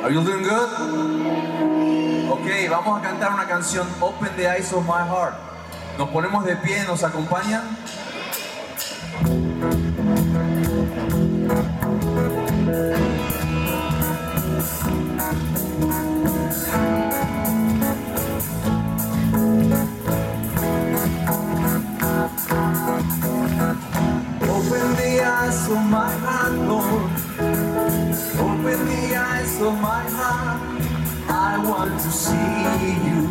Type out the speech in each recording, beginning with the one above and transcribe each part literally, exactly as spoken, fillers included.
Are you doing good? Ok, vamos a cantar una canción, Open the Eyes of My Heart. Nos ponemos de pie, ¿nos acompañan? Open the eyes of my heart, Lord. Open the eyes of my heart. I want to see you.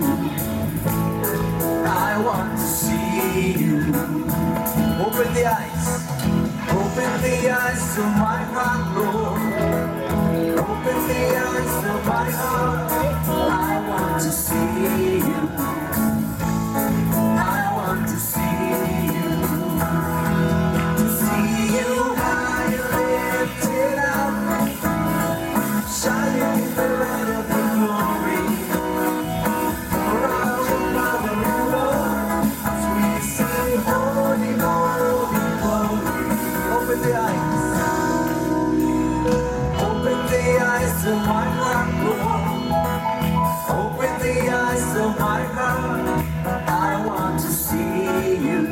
I want to see you. Open the eyes. Open the eyes of my heart, Lord. Open the eyes of my heart. I want to see you. I want to see you. To see you high and lifted up, shining in the light of your glory. Around your power and love, as we sing holy, holy, holy. Open the eyes. Open the eyes of my heart, Lord. Open the eyes of my heart. I want to see you.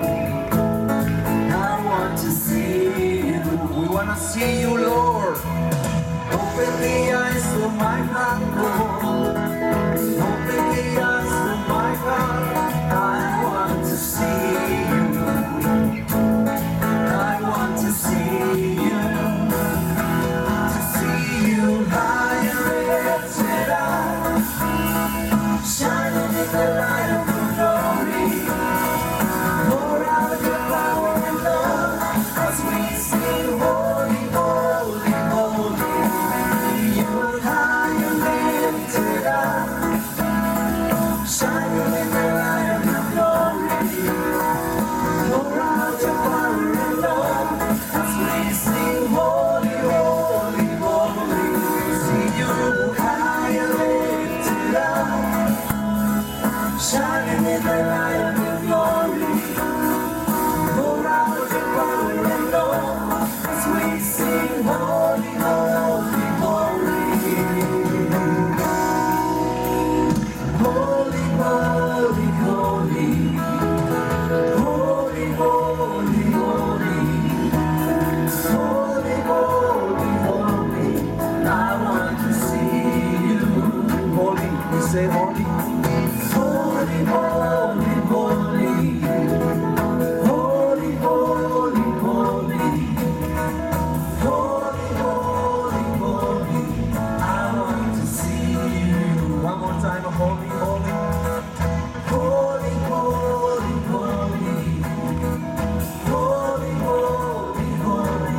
I want to see you. We want to see you, Lord. Open the eyes of my heart, Lord. Open the eyes of my heart. I want to see you. I want to see you. To see you high and lifted up, shining in the light of your glory. Pour out your power and love as we sing holy, holy, holy. You're high and lifted up, shining in the light of your glory. Pour out your power and love as we sing holy, holy, holy. See you high and lifted up, shining in the light of your glory. Pour out your power and love as we sing holy, holy, holy. Holy, holy, holy. Holy, holy, holy. Holy, holy, holy. I want to see you. Holy, we say holy. Holy, holy, holy. Holy, holy, holy. Holy, holy, holy. I want to see you. One more time, holy, holy. Holy, holy, holy. Holy, holy, holy.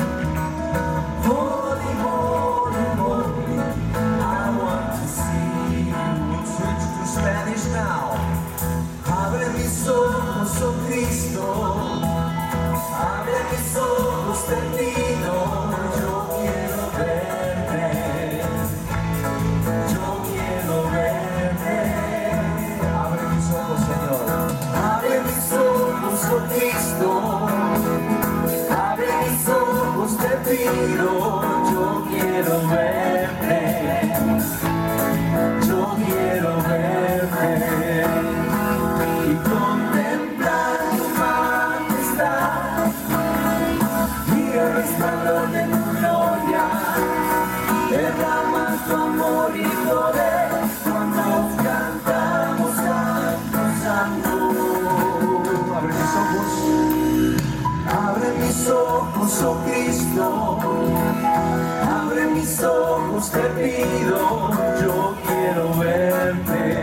Holy, holy, holy. I want to see you. Switch to Spanish now. Abre mis ojos, oh Cristo. Abre mis ojos, te pido. Yo quiero verte. Yo quiero verte. Abre mis ojos, Señor. Abre mis ojos, oh Cristo. Abre mis ojos, te pido. Yo quiero verte. Yo quiero verte y contemplar tu majestad y el resplandor de tu gloria. Derrama tu amor y poder cuando cantamos santo, santo. Abre mis ojos, abre mis ojos, oh Cristo. Abre mis ojos, te pido. Yo quiero verte.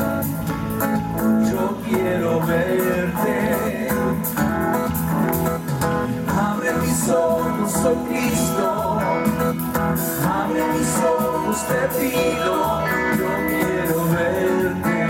Yo quiero verte. Abre mis ojos, oh Cristo. Abre mis ojos, te pido. Yo quiero verte.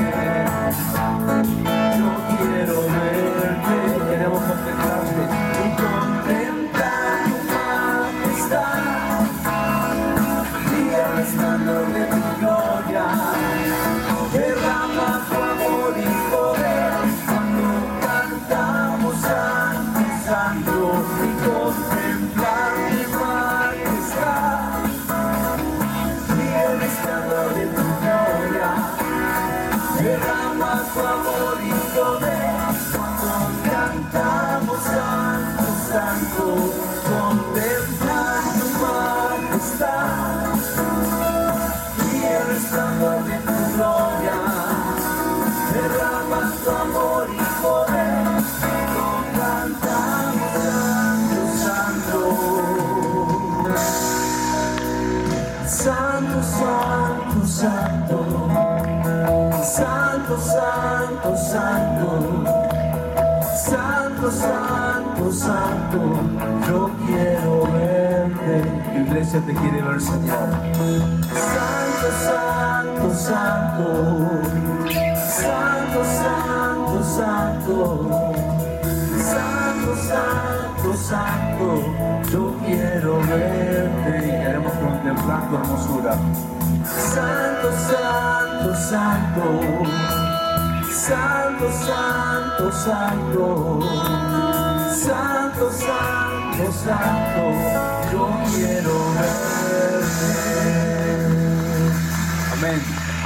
Yo quiero verte. Queremos contemplarte y contemplar tu majestad y el resplandor de tu gloria. Derrama tu amor y poder cuando cantamos santo, santo y contemplar tu majestad. tu amor y poder, cuando cantamos santo, santo, contemplar tu majestad y el resplandor de tu gloria, derrama tu amor y poder, cuando cantamos santo, santo, santo, santo, santo, santo, santo, santo, santo, santo, yo quiero verte. Iglesia te quiere ver, Señor. Santo, santo, santo, santo, santo, santo, santo, santo, santo, yo quiero verte. Y queremos contemplar tu hermosura. Santo, santo, santo, santo, santo, santo, santo, santo, santo, yo quiero verte. Amén.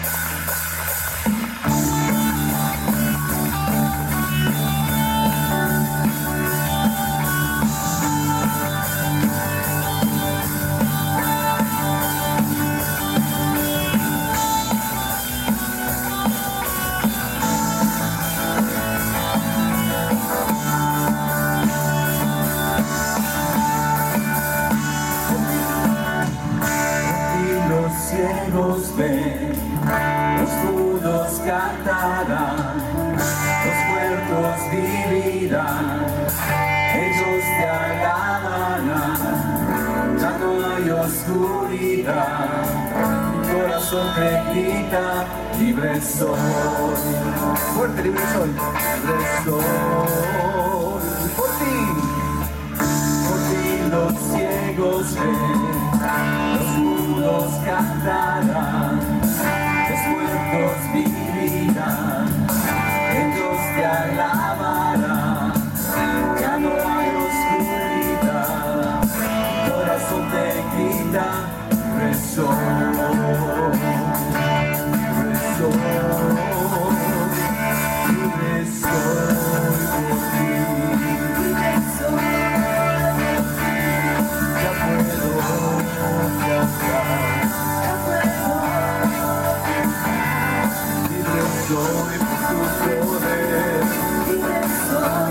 Ciegos ven, los mudos cantarán, los muertos vivirán, ellos te alabarán, ya no hay oscuridad, mi corazón te grita, libre soy, fuerte, libre soy, libre soy, por ti, por ti los ciegos ven, los mudos cantarán, los muertos vivirán, ellos te alabarán, ya no hay oscuridad, mi corazón te grita, libre soy, libre soy, libre soy por ti, libre soy. Ya puedo cantar, libre soy por tu poder, libre soy,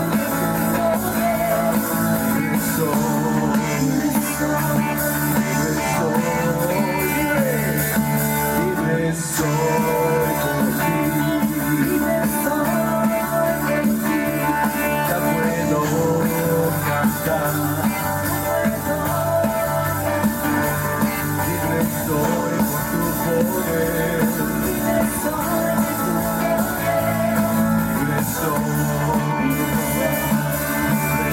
libre soy, libre soy, libre, libre soy por ti, libre soy por ti, ya puedo cantar. Soy por tu poder, libre soy, libre soy, libre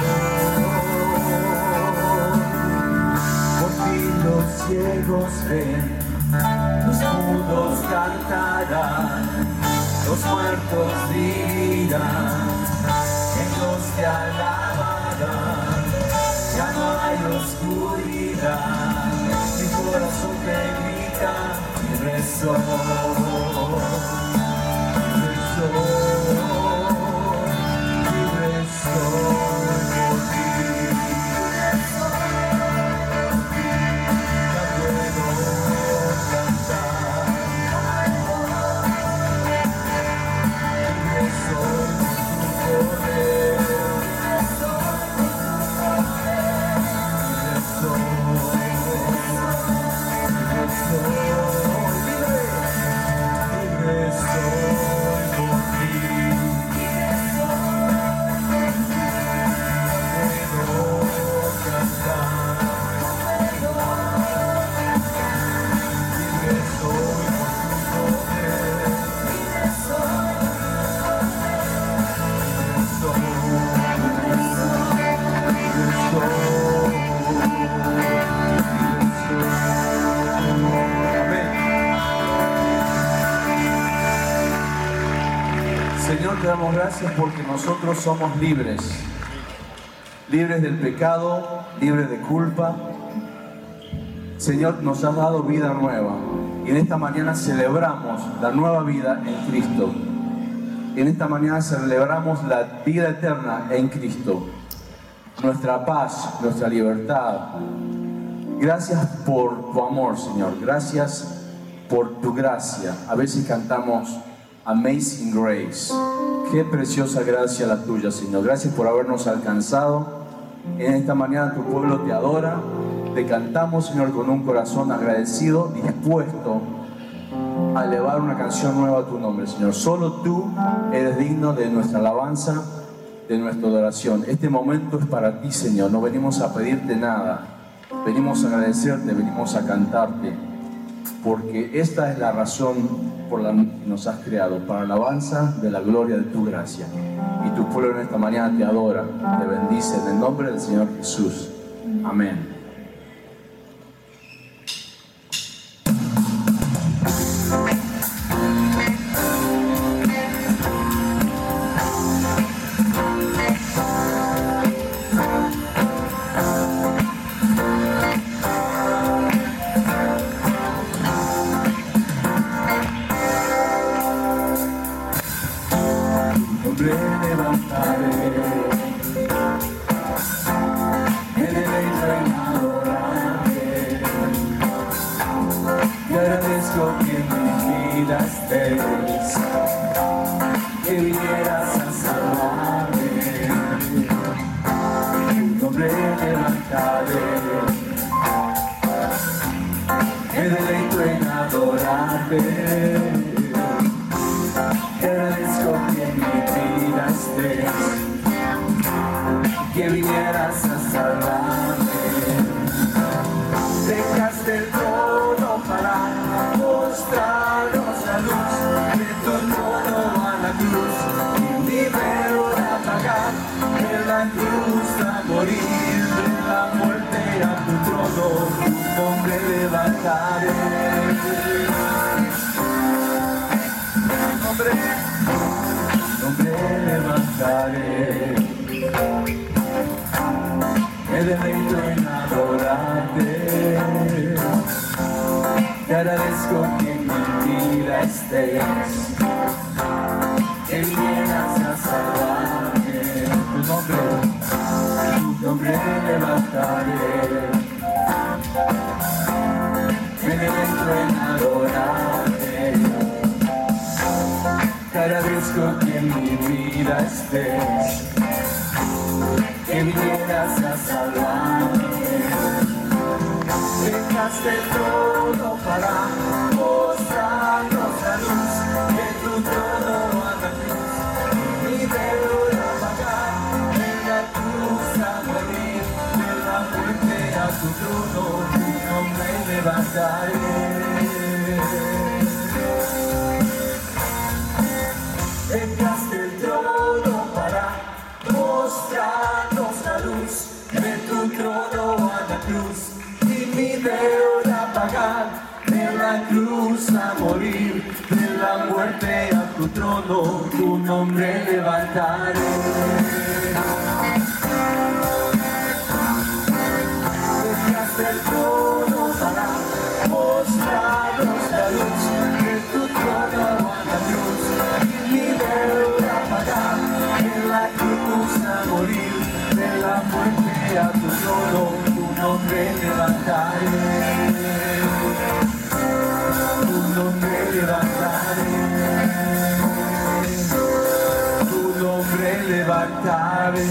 soy. Por ti los ciegos ven, los mudos cantarán, los muertos vivirán, ellos te alabarán, ya no hay oscuridad. Mi corazón te grita, libre soy, libre soy, libre soy por ti, ya puedo cantar, libre soy por tu poder, libre soy. Libre soy por ti, puedo cantar, libre soy por tu poder, libre soy, libre soy, Señor, te damos gracias porque nosotros somos libres, libres del pecado, libres de culpa. Señor, nos has dado vida nueva y en esta mañana celebramos la nueva vida en Cristo. En esta mañana celebramos la vida eterna en Cristo, nuestra paz, nuestra libertad. Gracias por tu amor, Señor. Gracias por tu gracia. A veces cantamos Amazing Grace. Qué preciosa gracia la tuya, Señor. Gracias por habernos alcanzado. En esta mañana tu pueblo te adora. Te cantamos, Señor, con un corazón agradecido, dispuesto a elevar una canción nueva a tu nombre, Señor. Solo tú eres digno de nuestra alabanza, de nuestra adoración. Este momento es para ti, Señor. No venimos a pedirte nada. Venimos a agradecerte, venimos a cantarte, porque esta es la razón por la que nos has creado, para alabanza de la gloria de tu gracia. Y tu pueblo en esta mañana te adora, te bendice en el nombre del Señor Jesús. Amén. Que vinieras a salvarme, tu nombre levantaré, me deleito en adorarte, te agradezco que en mi vida estés, que vinieras a salvarme, dejaste el trono para mostrarnos la luz de tu trono a la cruz, y libero a pagar de la cruz a morir, de la muerte a tu trono, tu nombre levantaré, tu nombre, tu nombre levantaré, me deleito en adorarte, te agradezco que en mi vida estés, que vinieras a salvarme, tu nombre, tu nombre levantaré, me deleito en adorarte, te agradezco que en mi vida estés, que vinieras a salvarme, dejaste el trono para mostrarnos la luz de tu trono a la cruz, mi dedo a pagar, de la cruz a morir, de la muerte a tu trono, tu nombre levantaré. Dejaste el trono para mostrarnos la luz de tu trono a la cruz, y mi dedo a pagar, de la cruz a morir, de la muerte a tu trono, tu nombre levantaré. Dejaste el trono para mostrarnos la luz de tu trono a la cruz, y mi dedo a pagar, de la cruz a morir, de la muerte a tu trono, tu nombre levantaré, tu nombre levantaré, tu nombre levantaré.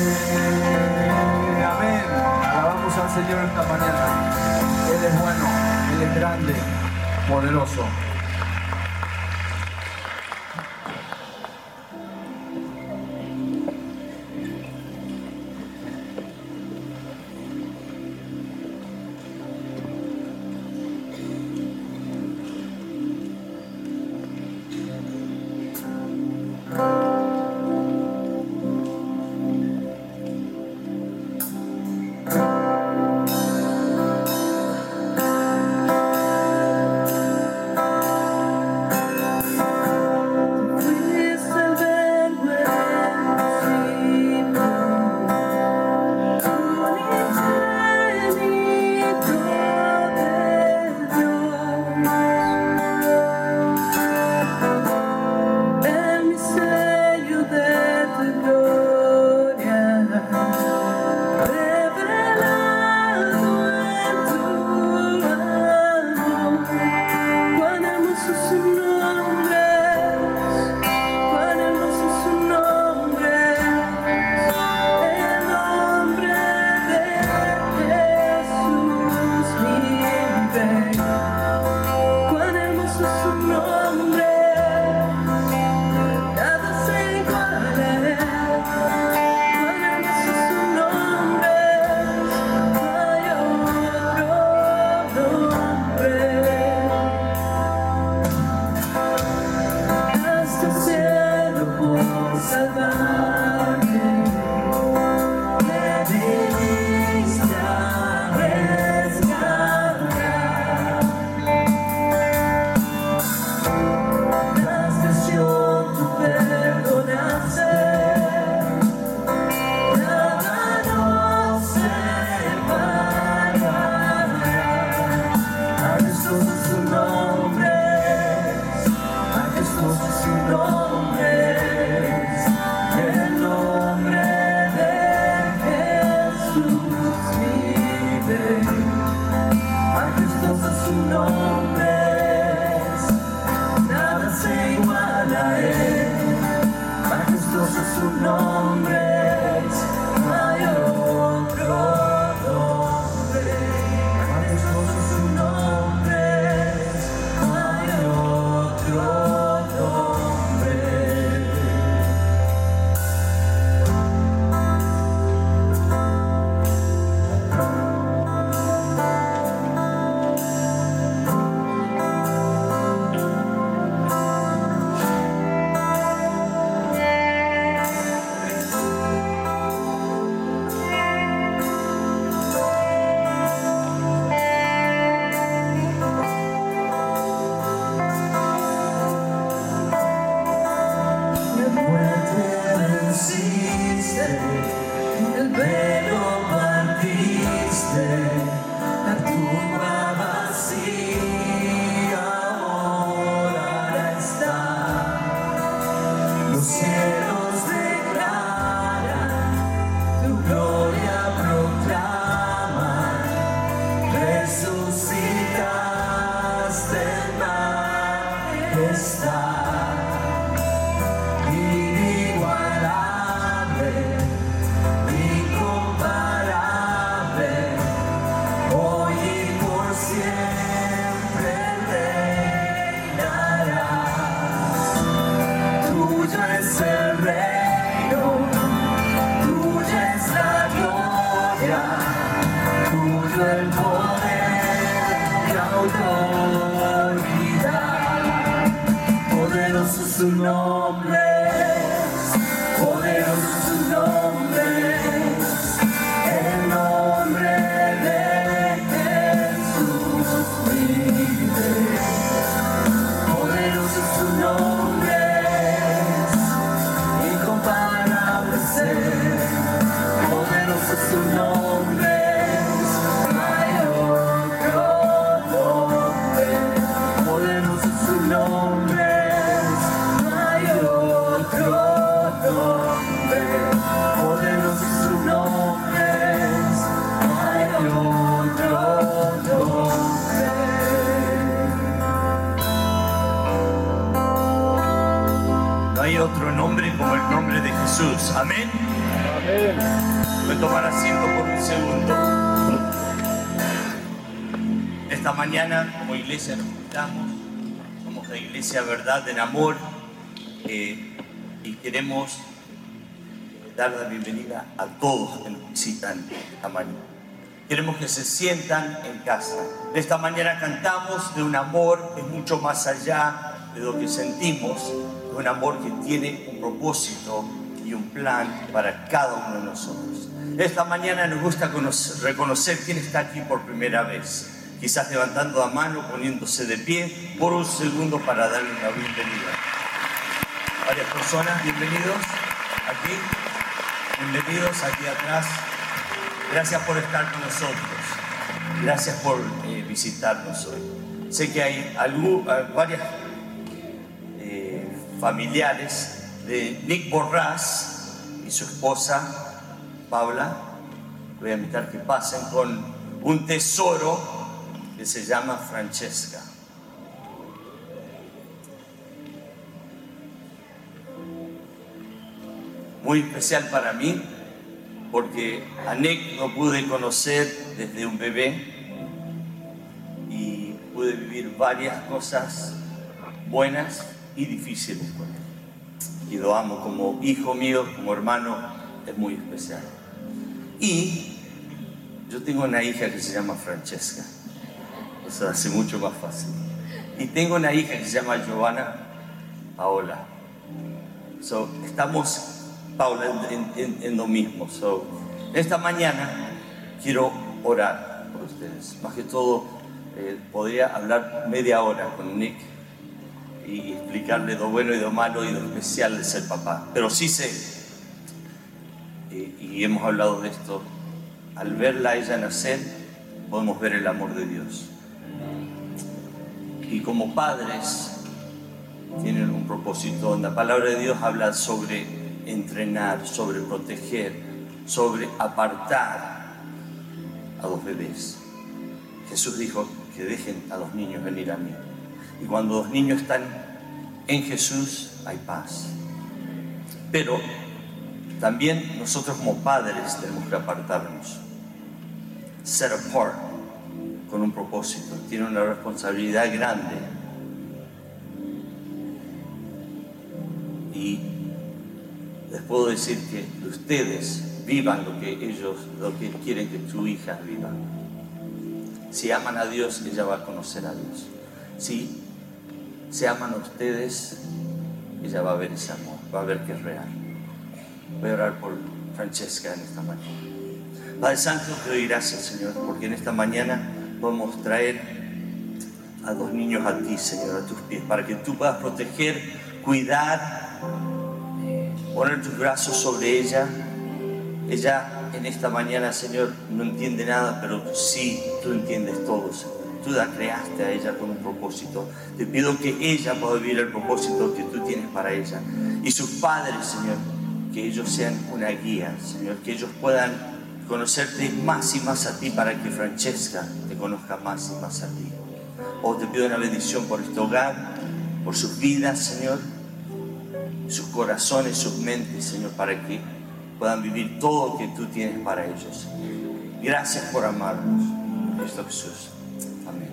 Amén. Alabamos al Señor esta mañana. Él es bueno, Él es grande, poderoso. Majestuoso es su nombre, majestuoso es su nombre, el nombre de Jesús vive. Majestuoso es su nombre, nada se iguala a él. Majestuoso es su nombre, no hay otro nombre. Majestuoso es su nombre, no hay otro nombre. El velo partiste, la tumba vacía ahora está. Los cielos declaran, tu gloria proclaman, resucitaste en majestad. El poder y autoridad, poderoso es su nombre, poderoso es su nombre, el nombre de Jesús vive. Poderoso es su nombre, incomparable ser, poderoso es su nombre. No hay otro nombre como el nombre de Jesús. Amén. Amén. Voy a tomar asiento por un segundo. Esta mañana, como iglesia, nos juntamos. Somos la iglesia Verdad en Amor. Eh, y queremos dar la bienvenida a todos que nos visitan esta mañana. Queremos que se sientan en casa. Esta mañana cantamos de un amor que es mucho más allá de lo que sentimos, de un amor que tiene un propósito y un plan para cada uno de nosotros. Esta mañana nos gusta conocer, reconocer quién está aquí por primera vez. Quizás levantando la mano, poniéndose de pie por un segundo para darle una bienvenida. Varias personas, bienvenidos aquí, bienvenidos aquí atrás. Gracias por estar con nosotros. Gracias por eh, visitarnos hoy. Sé que hay algún, varias eh, familiares de Nick Borrás y su esposa Paula. Voy a invitar que pasen con un tesoro que se llama Francesca. Muy especial para mí, porque a Nick lo pude conocer desde un bebé y pude vivir varias cosas buenas y difíciles con él. Y lo amo como hijo mío, como hermano, es muy especial. Y yo tengo una hija que se llama Francesca, eso hace mucho más fácil. Y tengo una hija que se llama Giovanna Paola. So, estamos Paula, en, en, en lo mismo. So, esta mañana quiero orar por ustedes. Más que todo, eh, podría hablar media hora con Nick y explicarle lo bueno y lo malo y lo especial de ser papá. Pero sí sé, eh, y hemos hablado de esto, al verla a ella nacer, podemos ver el amor de Dios. y como padres tienen un propósito. La palabra de Dios habla sobre entrenar, sobre proteger, sobre apartar a los bebés. Jesús dijo que dejen a los niños venir a mí. Y cuando los niños están en Jesús hay paz. Pero también nosotros como padres tenemos que apartarnos. Set apart, con un propósito. Tiene una responsabilidad grande. Y les puedo decir que ustedes vivan lo que ellos, lo que quieren que tu hija viva. Si aman a Dios, ella va a conocer a Dios. Si se aman a ustedes, ella va a ver ese amor, va a ver que es real. Voy a orar por Francesca en esta mañana. Padre Santo, te doy gracias, Señor, porque en esta mañana podemos traer a dos niños a ti, Señor, a tus pies, para que tú puedas proteger, cuidar, poner tus brazos sobre ella. Ella en esta mañana, Señor, no entiende nada, pero sí, tú entiendes todo, Señor. Tú la creaste a ella con un propósito. Te pido que ella pueda vivir el propósito que tú tienes para ella. Y sus padres, Señor, que ellos sean una guía, Señor, que ellos puedan conocerte más y más a ti para que Francesca te conozca más y más a ti. Oh, te pido una bendición por este hogar, por sus vidas, Señor, sus corazones, sus mentes, Señor, para que puedan vivir todo lo que tú tienes para ellos. Gracias por amarnos. En Cristo Jesús. Amén.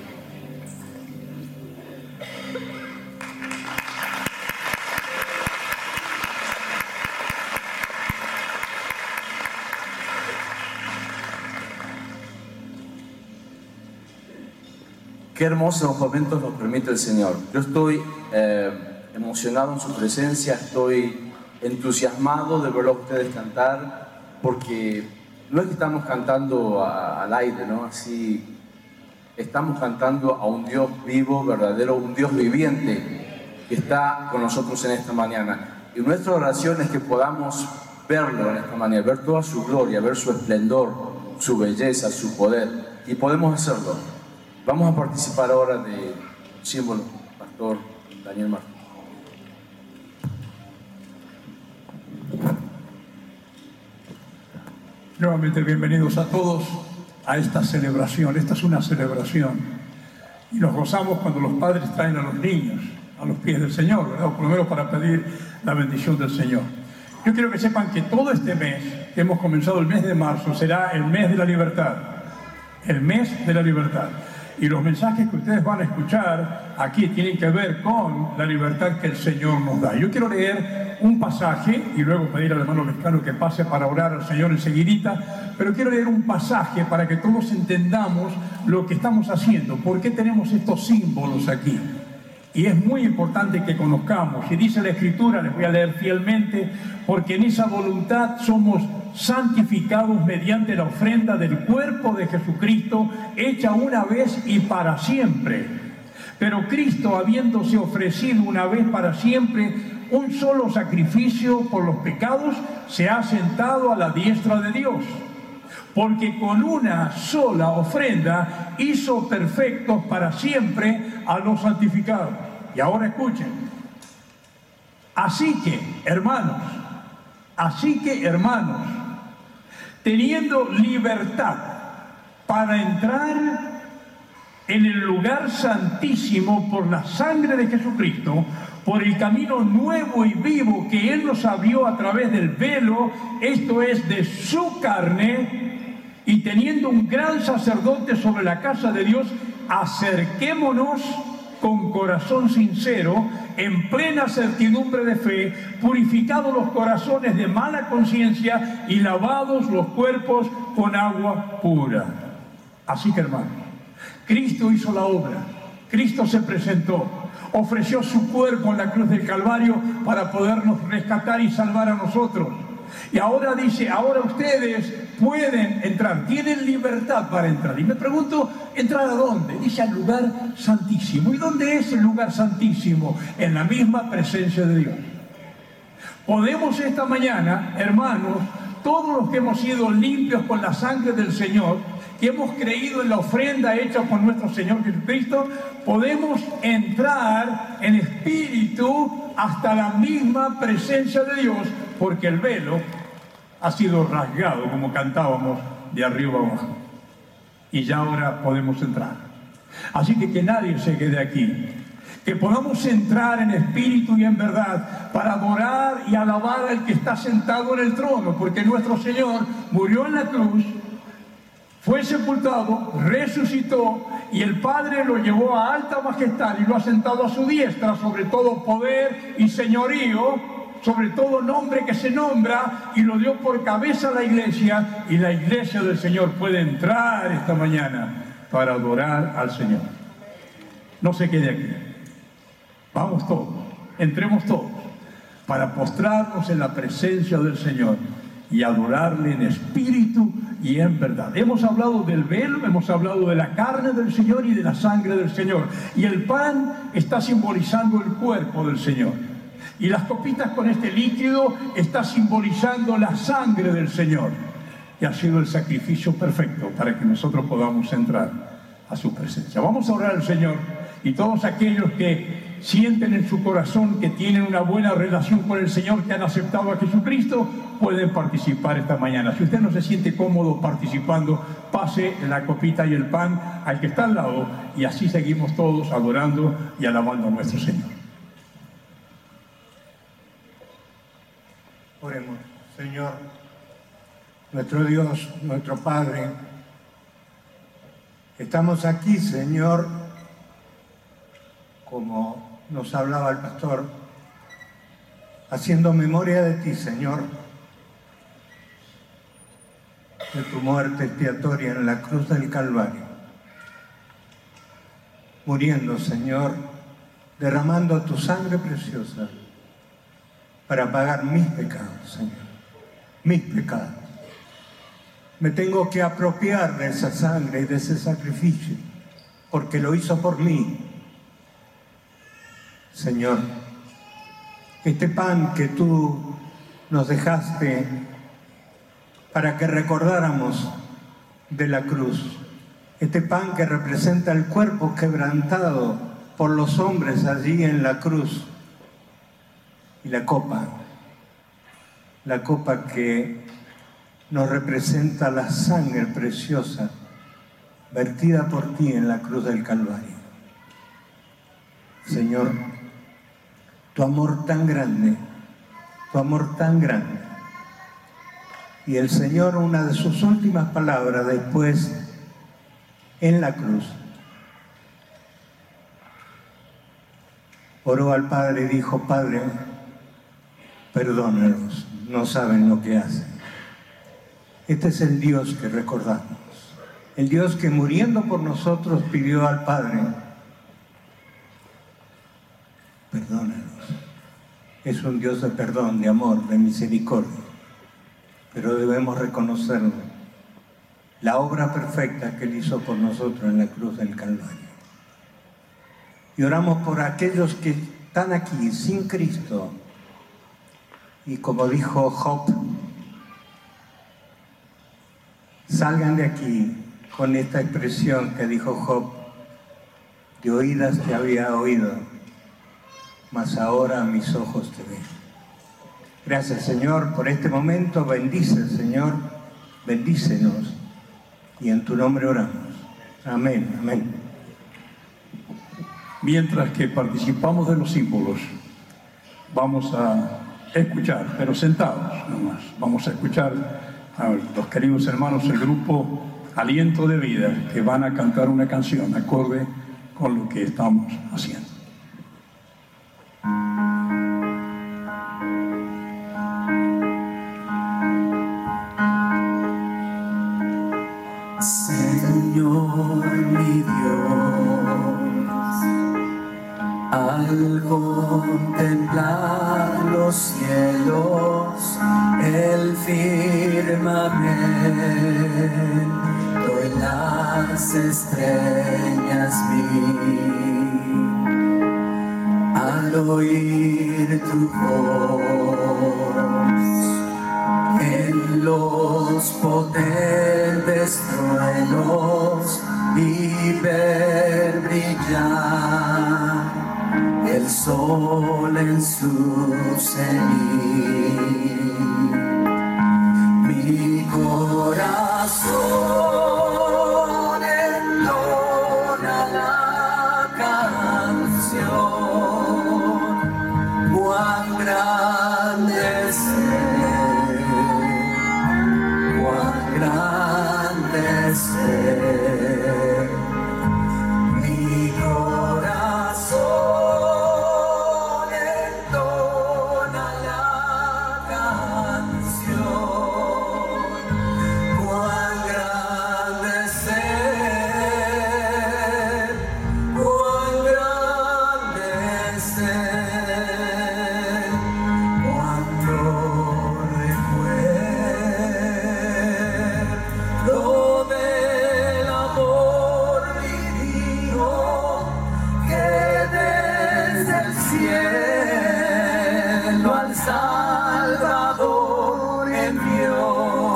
Qué hermosos momentos nos permite el Señor. Yo estoy eh, emocionado en su presencia, estoy entusiasmado de verlo a ustedes cantar, porque no es que estamos cantando a, al aire, ¿no? Así, estamos cantando a un Dios vivo, verdadero, un Dios viviente que está con nosotros en esta mañana. Y nuestra oración es que podamos verlo en esta mañana, ver toda su gloria, ver su esplendor, su belleza, su poder. Y podemos hacerlo. Vamos a participar ahora del símbolo, Pastor Daniel Martín. Nuevamente bienvenidos a todos a esta celebración. Esta es una celebración y nos gozamos cuando los padres traen a los niños a los pies del Señor, ¿verdad? O por lo menos para pedir la bendición del Señor. Yo quiero que sepan que todo este mes, que hemos comenzado el mes de marzo, será el mes de la libertad. El mes de la libertad. Y los mensajes que ustedes van a escuchar aquí tienen que ver con la libertad que el Señor nos da. Yo quiero leer un pasaje y luego pedir al hermano Lescano que pase para orar al Señor enseguidita, pero quiero leer un pasaje para que todos entendamos lo que estamos haciendo, por qué tenemos estos símbolos aquí. Y es muy importante que conozcamos, y dice la Escritura, les voy a leer fielmente, porque en esa voluntad somos santificados mediante la ofrenda del cuerpo de Jesucristo, hecha una vez y para siempre. Pero Cristo, habiéndose ofrecido una vez para siempre un solo sacrificio por los pecados, se ha sentado a la diestra de Dios. Porque con una sola ofrenda hizo perfectos para siempre a los santificados. Y ahora escuchen. Así que, hermanos, así que, hermanos, teniendo libertad para entrar en el lugar santísimo por la sangre de Jesucristo, por el camino nuevo y vivo que Él nos abrió a través del velo, esto es, de su carne, y teniendo un gran sacerdote sobre la casa de Dios, acerquémonos con corazón sincero, en plena certidumbre de fe, purificados los corazones de mala conciencia y lavados los cuerpos con agua pura. Así que, hermanos, Cristo hizo la obra, Cristo se presentó, ofreció su cuerpo en la cruz del Calvario para podernos rescatar y salvar a nosotros. Y ahora dice, ahora ustedes pueden entrar, tienen libertad para entrar. Y me pregunto, ¿entrar a dónde? Dice, al lugar santísimo. ¿Y dónde es el lugar santísimo? En la misma presencia de Dios. Podemos esta mañana, hermanos, todos los que hemos sido limpios con la sangre del Señor, que hemos creído en la ofrenda hecha por nuestro Señor Jesucristo, podemos entrar en espíritu hasta la misma presencia de Dios, porque el velo ha sido rasgado, como cantábamos, de arriba abajo. Y ya ahora podemos entrar. Así que que nadie se quede aquí. Que podamos entrar en espíritu y en verdad para adorar y alabar al que está sentado en el trono, porque nuestro Señor murió en la cruz, fue sepultado, resucitó y el Padre lo llevó a alta majestad y lo ha sentado a su diestra sobre todo poder y señorío, sobre todo nombre que se nombra, y lo dio por cabeza a la iglesia, y la iglesia del Señor puede entrar esta mañana para adorar al Señor. No se quede aquí. Vamos todos, entremos todos, para postrarnos en la presencia del Señor y adorarle en espíritu y en verdad. Hemos hablado del velo, hemos hablado de la carne del Señor y de la sangre del Señor. Y el pan está simbolizando el cuerpo del Señor. Y las copitas con este líquido está simbolizando la sangre del Señor, que ha sido el sacrificio perfecto para que nosotros podamos entrar a su presencia. Vamos a orar al Señor, y todos aquellos que sienten en su corazón que tienen una buena relación con el Señor, que han aceptado a Jesucristo, pueden participar esta mañana. Si usted no se siente cómodo participando, pase la copita y el pan al que está al lado, y así seguimos todos adorando y alabando a nuestro Señor. Oremos. Señor, nuestro Dios, nuestro Padre, estamos aquí, Señor, como nos hablaba el pastor, haciendo memoria de ti, Señor, de tu muerte expiatoria en la cruz del Calvario, muriendo, Señor, derramando tu sangre preciosa para pagar mis pecados, Señor, mis pecados. Me tengo que apropiar de esa sangre y de ese sacrificio, porque lo hizo por mí. Señor, este pan que tú nos dejaste para que recordáramos de la cruz, este pan que representa el cuerpo quebrantado por los hombres allí en la cruz, y la copa, la copa que nos representa la sangre preciosa vertida por ti en la cruz del Calvario. Señor, tu amor tan grande, tu amor tan grande. Y el Señor, una de sus últimas palabras después en la cruz, oró al Padre y dijo: Padre, perdónalos, no saben lo que hacen. Este es el Dios que recordamos, el Dios que muriendo por nosotros pidió al Padre: perdónalos. Es un Dios de perdón, de amor, de misericordia, pero debemos reconocerlo, la obra perfecta que Él hizo por nosotros en la cruz del Calvario. Y oramos por aquellos que están aquí sin Cristo, y como dijo Job, salgan de aquí con esta expresión que dijo Job: de oídas te había oído, mas ahora mis ojos te ven. Gracias, Señor, por este momento. Bendice, Señor, bendícenos, y en tu nombre oramos. Amén, amén. Mientras que participamos de los símbolos, vamos a escuchar, pero sentados nomás, vamos a escuchar a los queridos hermanos del grupo Aliento de Vida, que van a cantar una canción acorde con lo que estamos haciendo. Señor mi Dios, al contemplar los cielos, el firmamento y las estrellas vi, al oír tu voz en los potentes grandes truenos y ver brillar el sol en su cenit. Mi corazón entona la canción, cuán grande es Él, cuán grande es Él. Mi corazón entona la canción, cuán grande es Él, cuán grande es Él. Cuando recuerdo del amor divino que desde el cielo al Salvador envió,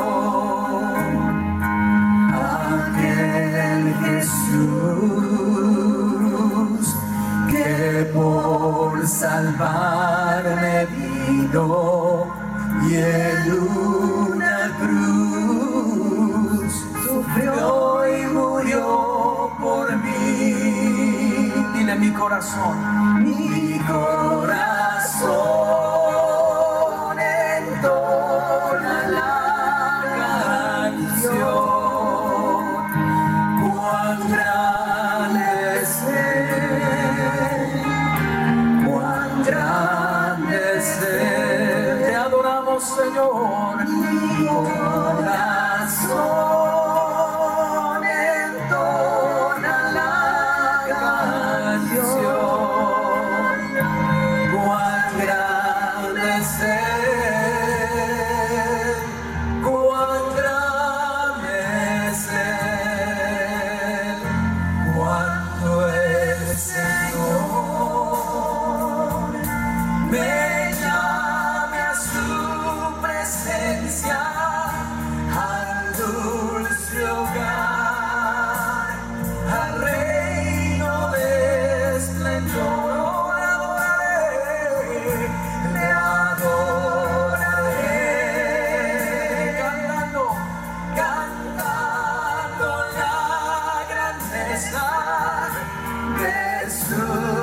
aquel Jesús que por salvarme vino y en una cruz sufrió y murió por mí. Dile: mi corazón, mi corazón entona la canción, cuán grande es Él, cuán grande es Él. Te adoramos, Señor. Mi corazón entona la canción, cuán grande es Él, cuán grande es Él. Cuando el Señor me llame a su presencia, al dulce hogar, al reino de esplendor, le adoraré, cantando, cantando la grandeza de su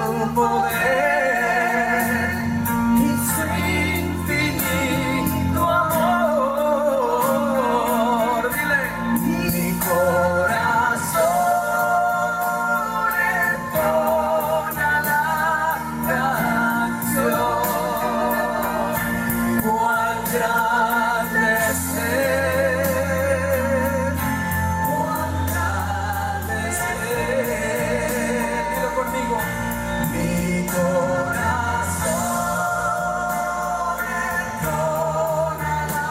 poder y su infinito amor. Dile: mi corazón entona la canción, cuán grande es Él, cuán grande es Él. Dilo conmigo: mi corazón entona la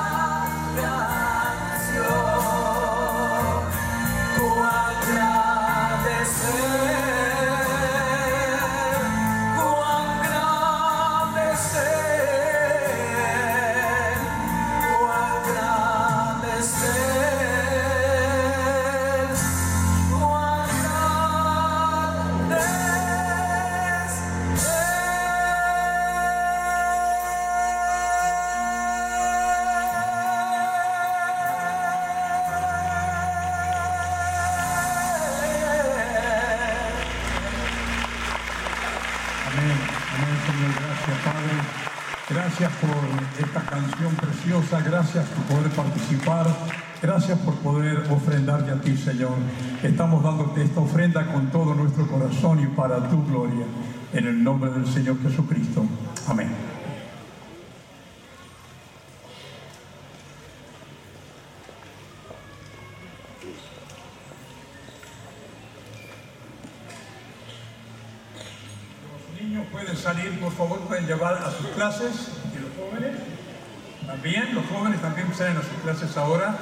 canción, cuán grande es Él, cuán grande es Él, cuán grande es Él, cuán grande es Amén, amén, Señor. Gracias, Padre. Gracias por esta canción preciosa. Gracias por poder participar. Gracias por poder ofrendarte a ti, Señor. Estamos dándote esta ofrenda con todo nuestro corazón y para tu gloria. En el nombre del Señor Jesucristo. Amén. Los niños pueden salir, por favor, pueden llevar a sus clases. Y los jóvenes también, los jóvenes también salen a sus clases ahora.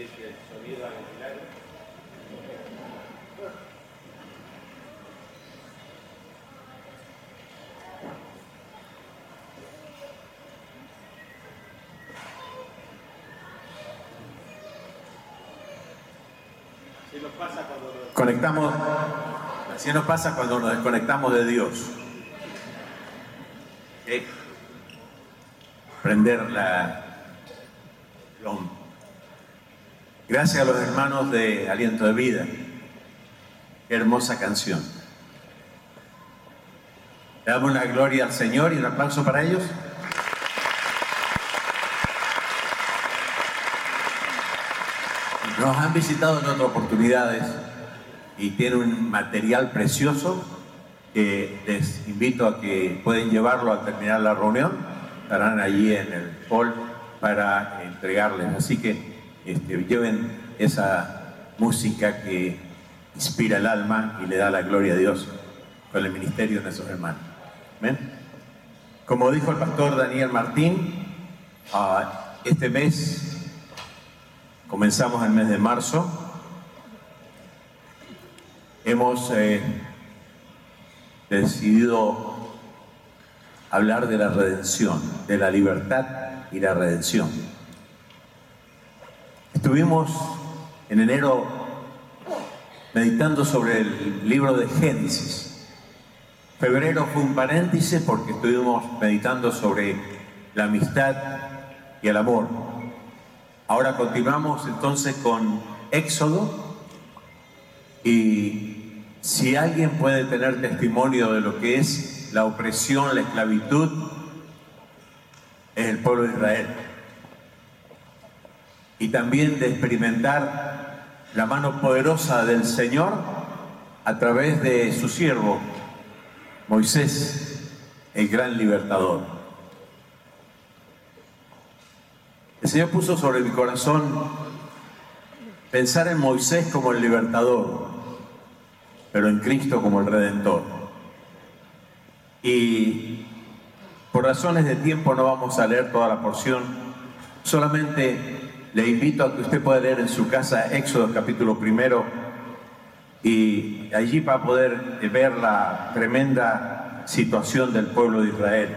pedir que el sonido haga un milagro. Así nos pasa cuando nos Conectamos, así nos pasa cuando nos desconectamos de Dios. ¿Okay? Prender la... Lo, Gracias a los hermanos de Aliento de Vida. Qué hermosa canción. Le damos la gloria al Señor y un aplauso para ellos. Nos han visitado en otras oportunidades y tienen un material precioso que les invito a que pueden llevarlo al terminar la reunión. Estarán allí en el hall para entregarles. Así que Este, lleven esa música que inspira el alma y le da la gloria a Dios con el ministerio de nuestros hermanos. ¿Ven? Como dijo el pastor Daniel Martín, uh, este mes comenzamos el mes de marzo. Hemos eh, decidido hablar de la redención, de la libertad y la redención. Estuvimos en enero meditando sobre el libro de Génesis. Febrero fue un paréntesis porque estuvimos meditando sobre la amistad y el amor. Ahora continuamos entonces con Éxodo, y si alguien puede tener testimonio de lo que es la opresión, la esclavitud, es el pueblo de Israel. Y también de experimentar la mano poderosa del Señor a través de su siervo, Moisés, el gran libertador. El Señor puso sobre mi corazón pensar en Moisés como el libertador, pero en Cristo como el redentor. Y por razones de tiempo no vamos a leer toda la porción, solamente le invito a que usted pueda leer en su casa Éxodo capítulo primero, y allí va a poder ver la tremenda situación del pueblo de Israel.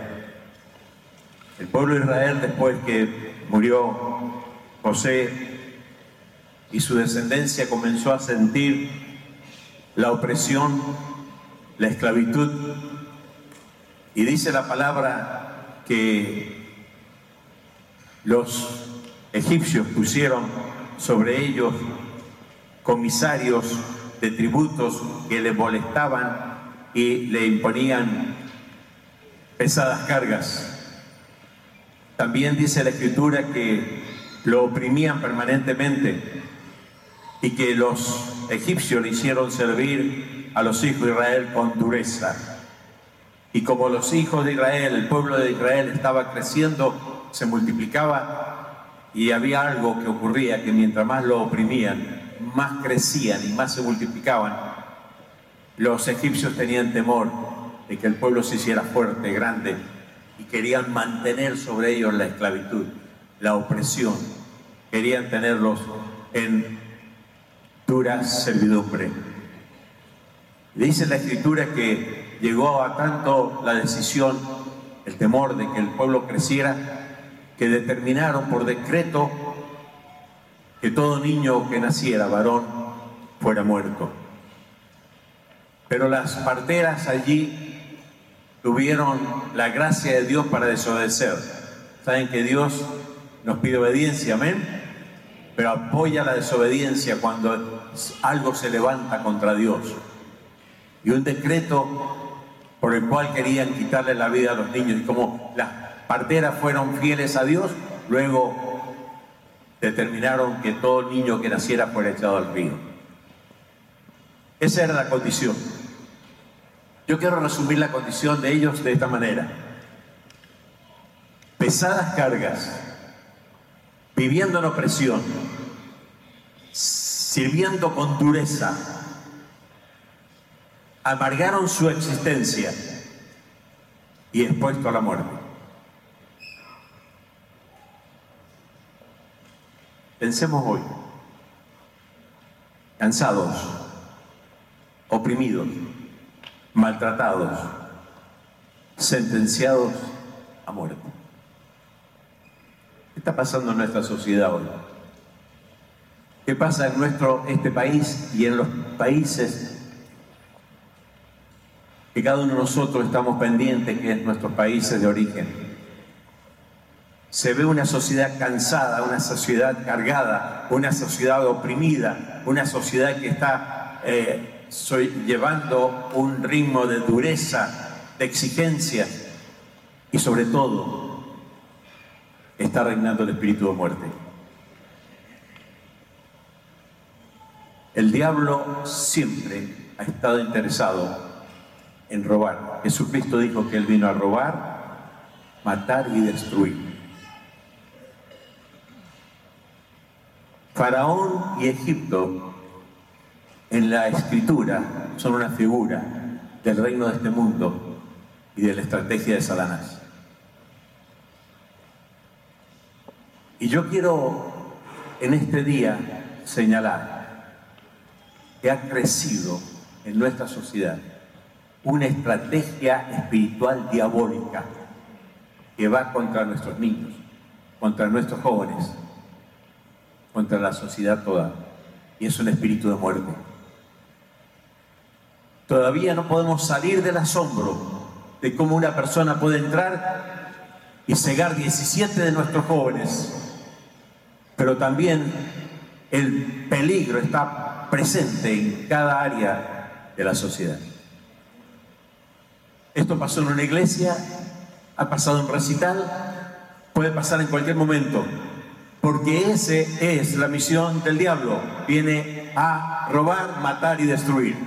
El pueblo de Israel, después que murió José y su descendencia, comenzó a sentir la opresión, la esclavitud, y dice la palabra que los egipcios pusieron sobre ellos comisarios de tributos que les molestaban y le imponían pesadas cargas. También dice la Escritura que lo oprimían permanentemente y que los egipcios le hicieron servir a los hijos de Israel con dureza. Y como los hijos de Israel, el pueblo de Israel estaba creciendo, se multiplicaba, y había algo que ocurría, que mientras más lo oprimían, más crecían y más se multiplicaban. Los egipcios tenían temor de que el pueblo se hiciera fuerte, grande, y querían mantener sobre ellos la esclavitud, la opresión. Querían tenerlos en dura servidumbre. Dice la Escritura que llegó a tanto la decisión, el temor de que el pueblo creciera, que determinaron por decreto que todo niño que naciera varón fuera muerto. Pero las parteras allí tuvieron la gracia de Dios para desobedecer. Saben que Dios nos pide obediencia, amén, pero apoya la desobediencia cuando algo se levanta contra Dios. Y un decreto por el cual querían quitarle la vida a los niños, y como las parteras fueron fieles a Dios, luego determinaron que todo niño que naciera fuera echado al río. Esa era la condición. Yo quiero resumir la condición de ellos de esta manera: pesadas cargas, viviendo en opresión, sirviendo con dureza, amargaron su existencia y expuesto a la muerte. Pensemos hoy, cansados, oprimidos, maltratados, sentenciados a muerte. ¿Qué está pasando en nuestra sociedad hoy? ¿Qué pasa en nuestro, este país y en los países que cada uno de nosotros estamos pendientes, que es nuestros países de origen? Se ve una sociedad cansada, una sociedad cargada, una sociedad oprimida, una sociedad que está eh, soy, llevando un ritmo de dureza, de exigencia, y sobre todo está reinando el espíritu de muerte. El diablo siempre ha estado interesado en robar. Jesucristo dijo que Él vino a robar, matar y destruir. Faraón y Egipto en la Escritura son una figura del reino de este mundo y de la estrategia de Satanás. Y yo quiero en este día señalar que ha crecido en nuestra sociedad una estrategia espiritual diabólica que va contra nuestros niños, contra nuestros jóvenes, contra la sociedad toda, y es un espíritu de muerte. Todavía no podemos salir del asombro de cómo una persona puede entrar y cegar diecisiete de nuestros jóvenes, pero también el peligro está presente en cada área de la sociedad. Esto pasó en una iglesia, ha pasado en un recital, puede pasar en cualquier momento. Porque esa es la misión del diablo. Viene a robar, matar y destruir.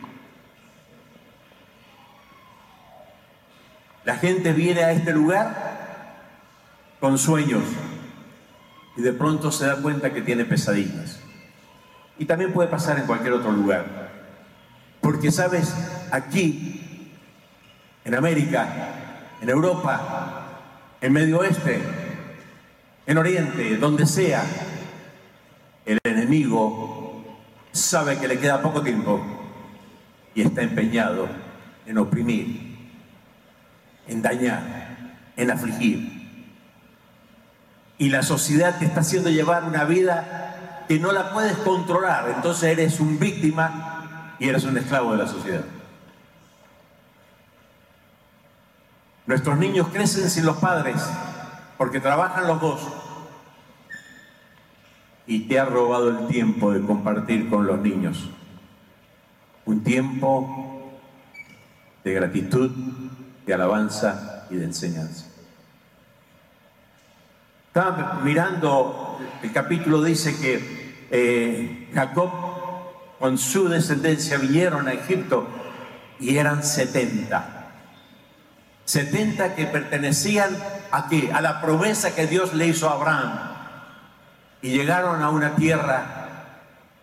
La gente viene a este lugar con sueños y de pronto se da cuenta que tiene pesadillas. Y también puede pasar en cualquier otro lugar. Porque, ¿sabes? Aquí, en América, en Europa, en Medio Oeste, en Oriente, donde sea, el enemigo sabe que le queda poco tiempo y está empeñado en oprimir, en dañar, en afligir. Y la sociedad te está haciendo llevar una vida que no la puedes controlar, entonces eres un víctima y eres un esclavo de la sociedad. Nuestros niños crecen sin los padres, porque trabajan los dos, y te ha robado el tiempo de compartir con los niños. Un tiempo de gratitud, de alabanza y de enseñanza. Estaba mirando, el capítulo dice que eh, Jacob con su descendencia vinieron a Egipto y eran setenta. setenta que pertenecían ¿a qué? A la promesa que Dios le hizo a Abraham. Y llegaron a una tierra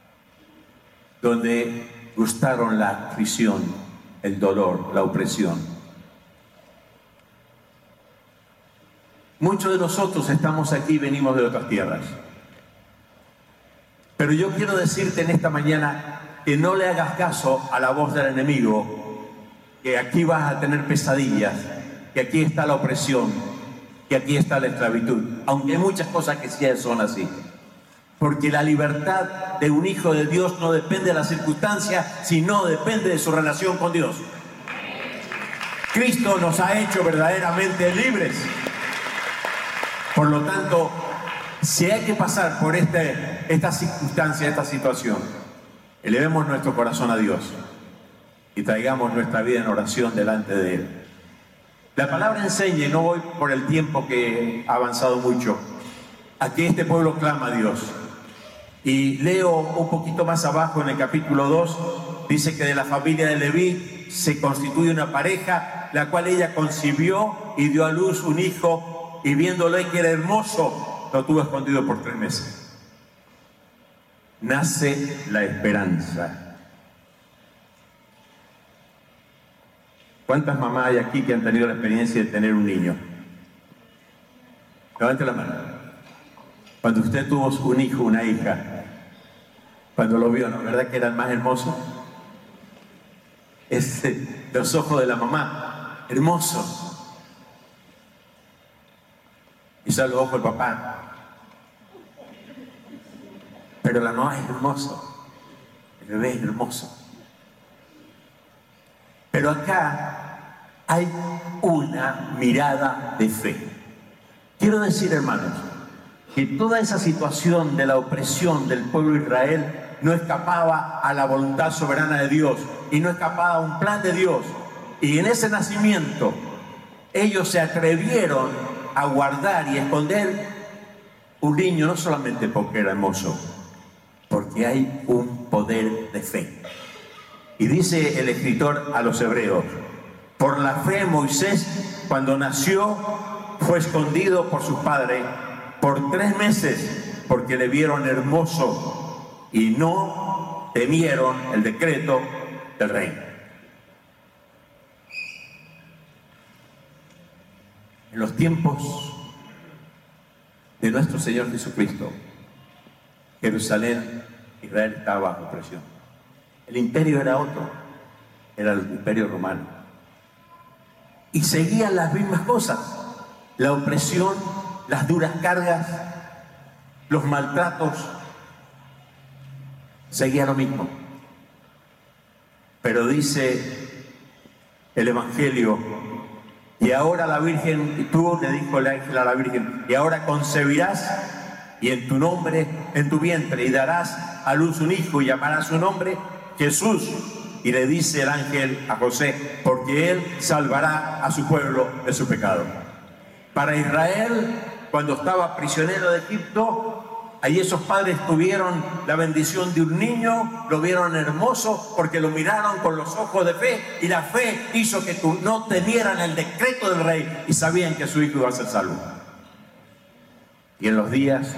donde gustaron la aflicción, el dolor, la opresión. Muchos de nosotros estamos aquí y venimos de otras tierras. Pero yo quiero decirte en esta mañana que no le hagas caso a la voz del enemigo, que aquí vas a tener pesadillas, que aquí está la opresión, que aquí está la esclavitud, aunque hay muchas cosas que sí son así. Porque la libertad de un hijo de Dios no depende de las circunstancias, sino depende de su relación con Dios. Cristo nos ha hecho verdaderamente libres. Por lo tanto, si hay que pasar por este, esta circunstancia, esta situación, elevemos nuestro corazón a Dios y traigamos nuestra vida en oración delante de Él. La palabra enseña, y no voy por el tiempo que ha avanzado mucho, a que este pueblo clama a Dios. Y leo un poquito más abajo en el capítulo dos, dice que de la familia de Leví se constituye una pareja, la cual ella concibió y dio a luz un hijo, y viéndole que era hermoso, lo tuvo escondido por tres meses. Nace la esperanza. ¿Cuántas mamás hay aquí que han tenido la experiencia de tener un niño? Levante la mano. Cuando usted tuvo un hijo, una hija, cuando lo vio, ¿no? ¿Verdad que era el más hermoso? Es eh, los ojos de la mamá, hermoso. Y son los ojos del papá. Pero la mamá es hermoso, el bebé es hermoso. Pero acá hay una mirada de fe. Quiero decir, hermanos, que toda esa situación de la opresión del pueblo de Israel no escapaba a la voluntad soberana de Dios y no escapaba a un plan de Dios. Y en ese nacimiento ellos se atrevieron a guardar y esconder un niño, no solamente porque era hermoso, porque hay un poder de fe. Y dice el escritor a los hebreos: por la fe Moisés, cuando nació, fue escondido por sus padres por tres meses, porque le vieron hermoso y no temieron el decreto del rey. En los tiempos de nuestro Señor Jesucristo, Jerusalén, Israel estaba bajo presión. El imperio era otro, era el imperio romano. Y seguían las mismas cosas: la opresión, las duras cargas, los maltratos, seguía lo mismo. Pero dice el Evangelio, y ahora la Virgen, y tú le dijo el ángel a la Virgen, y ahora concebirás, y en tu nombre, en tu vientre, y darás a luz un hijo, y llamarás su nombre Jesús. Y le dice el ángel a José, porque él salvará a su pueblo de su pecado. Para Israel, cuando estaba prisionero de Egipto, ahí esos padres tuvieron la bendición de un niño, lo vieron hermoso porque lo miraron con los ojos de fe, y la fe hizo que no temieran el decreto del rey y sabían que su hijo iba a ser salvo. Y en los días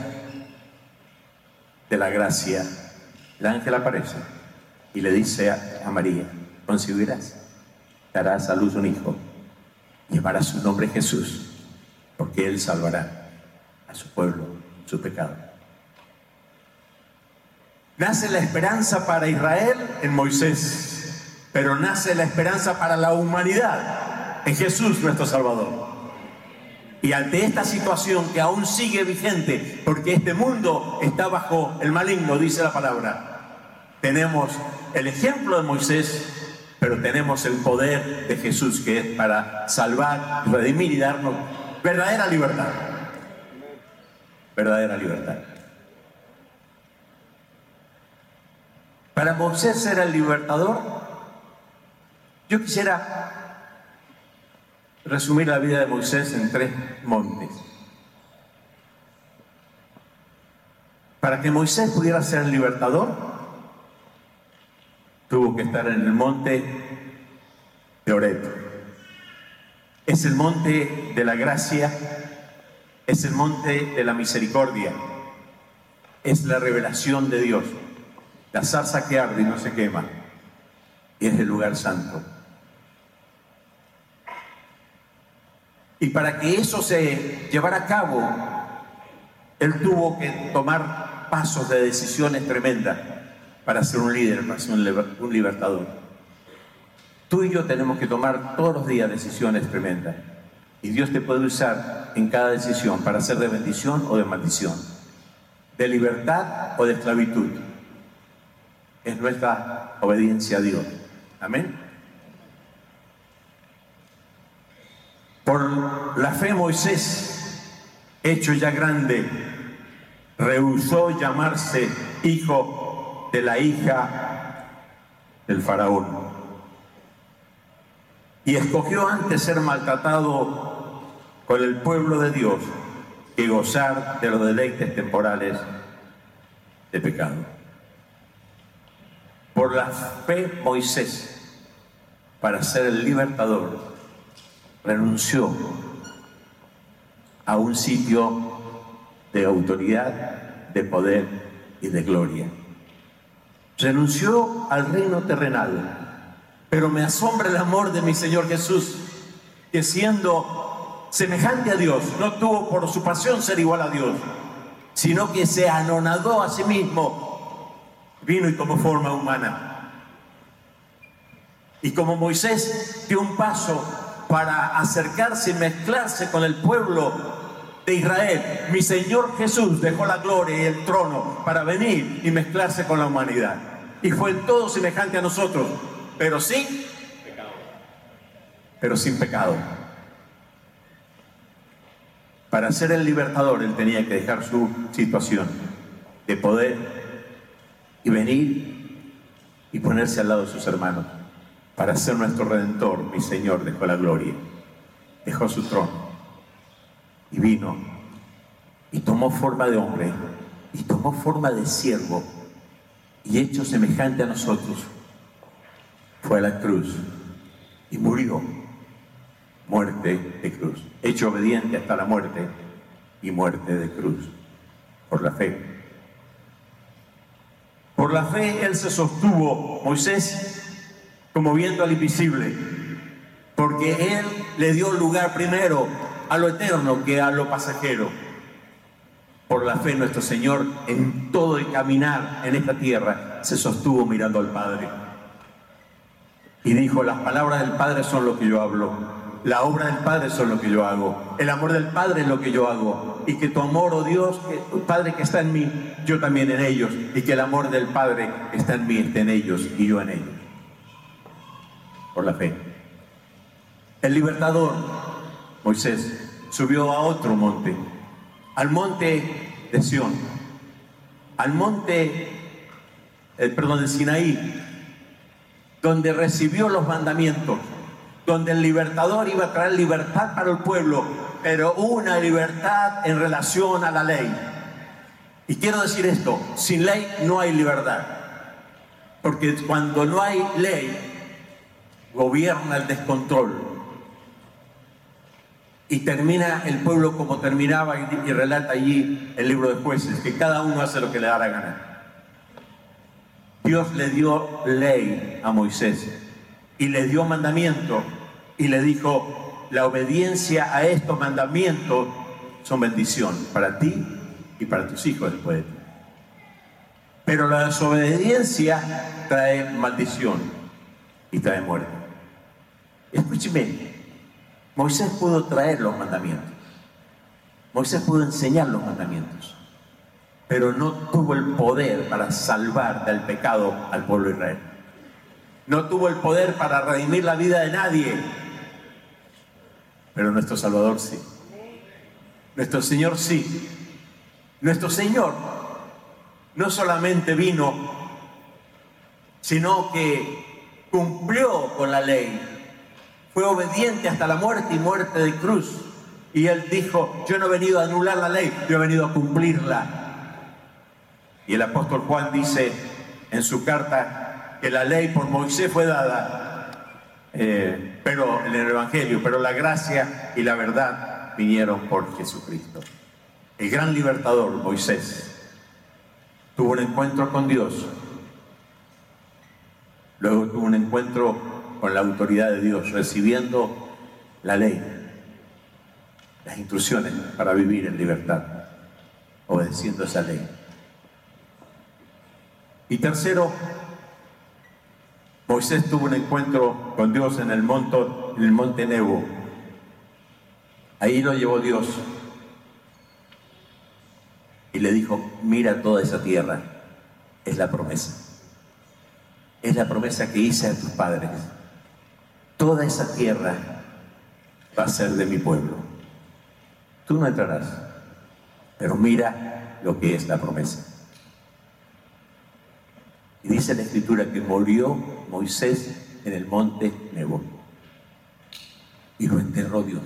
de la gracia, el ángel aparece y le dice a, a María: concebirás, darás a luz un hijo, llevarás su nombre Jesús, porque él salvará a su pueblo, su pecado. Nace la esperanza para Israel en Moisés, pero nace la esperanza para la humanidad en Jesús nuestro Salvador. Y ante esta situación que aún sigue vigente, porque este mundo está bajo el maligno, dice la palabra, tenemos el ejemplo de Moisés, pero tenemos el poder de Jesús, que es para salvar, redimir y darnos verdadera libertad. Verdadera libertad. Para Moisés era el libertador. Yo quisiera resumir la vida de Moisés en tres montes. Para que Moisés pudiera ser el libertador, tuvo que estar en el monte de Oreb. Es el monte de la gracia, es el monte de la misericordia, es la revelación de Dios, la zarza que arde y no se quema, y es el lugar santo. Y para que eso se llevara a cabo, él tuvo que tomar pasos de decisiones tremendas para ser un líder, para ser un libertador. Tú y yo tenemos que tomar todos los días decisiones tremendas. Y Dios te puede usar en cada decisión para ser de bendición o de maldición, de libertad o de esclavitud. Es nuestra obediencia a Dios. Amén. Por la fe Moisés, hecho ya grande, rehusó llamarse hijo de la hija del faraón. Y escogió antes ser maltratado con el pueblo de Dios que gozar de los deleites temporales de pecado. Por la fe Moisés, para ser el libertador, renunció a un sitio de autoridad, de poder y de gloria. Renunció al reino terrenal. Pero me asombra el amor de mi Señor Jesús, que siendo semejante a Dios, no tuvo por su pasión ser igual a Dios, sino que se anonadó a sí mismo, vino y tomó forma humana. Y como Moisés dio un paso para acercarse y mezclarse con el pueblo de Israel, mi Señor Jesús dejó la gloria y el trono para venir y mezclarse con la humanidad. Y fue en todo semejante a nosotros, pero sin pecado. Pero sin pecado. Para ser el libertador, él tenía que dejar su situación de poder y venir y ponerse al lado de sus hermanos. Para ser nuestro Redentor, mi Señor dejó la gloria, dejó su trono y vino y tomó forma de hombre y tomó forma de siervo y hecho semejante a nosotros, fue a la cruz y murió. Muerte de cruz, hecho obediente hasta la muerte y muerte de cruz, por la fe. Por la fe él se sostuvo, Moisés, como viendo al invisible, porque él le dio lugar primero a lo eterno que a lo pasajero. Por la fe nuestro Señor en todo el caminar en esta tierra se sostuvo mirando al Padre y dijo: las palabras del Padre son lo que yo hablo. La obra del Padre es lo que yo hago. El amor del Padre es lo que yo hago. Y que tu amor, oh Dios, que tu Padre que está en mí, yo también en ellos. Y que el amor del Padre que está en mí, esté en ellos y yo en ellos. Por la fe. El libertador, Moisés, subió a otro monte. Al monte de Sión. Al monte, eh, perdón, de Sinaí. Donde recibió los mandamientos. Donde el libertador iba a traer libertad para el pueblo, pero una libertad en relación a la ley. Y quiero decir esto: sin ley no hay libertad, porque cuando no hay ley, gobierna el descontrol. Y termina el pueblo como terminaba, y, y relata allí el libro de Jueces, que cada uno hace lo que le da la gana. Dios le dio ley a Moisés y le dio mandamiento y le dijo: la obediencia a estos mandamientos son bendición para ti y para tus hijos después de ti. Pero la desobediencia trae maldición y trae muerte. Escúcheme, Moisés pudo traer los mandamientos, Moisés pudo enseñar los mandamientos, pero no tuvo el poder para salvar del pecado al pueblo de Israel. No tuvo el poder para redimir la vida de nadie, pero nuestro Salvador sí. Nuestro Señor sí. Nuestro Señor no solamente vino, sino que cumplió con la ley. Fue obediente hasta la muerte y muerte de cruz. Y Él dijo: yo no he venido a anular la ley, yo he venido a cumplirla. Y el apóstol Juan dice en su carta que la ley por Moisés fue dada, eh, pero en el Evangelio, pero la gracia y la verdad vinieron por Jesucristo. El gran libertador, Moisés, tuvo un encuentro con Dios, luego tuvo un encuentro con la autoridad de Dios, recibiendo la ley, las instrucciones para vivir en libertad, obedeciendo esa ley. Y tercero, Moisés tuvo un encuentro con Dios en el monte, en el monte Nebo. Ahí lo llevó Dios y le dijo: mira toda esa tierra, es la promesa. Es la promesa que hice a tus padres. Toda esa tierra va a ser de mi pueblo. Tú no entrarás, pero mira lo que es la promesa. Y dice la Escritura que murió Moisés en el monte Nebo y lo enterró Dios.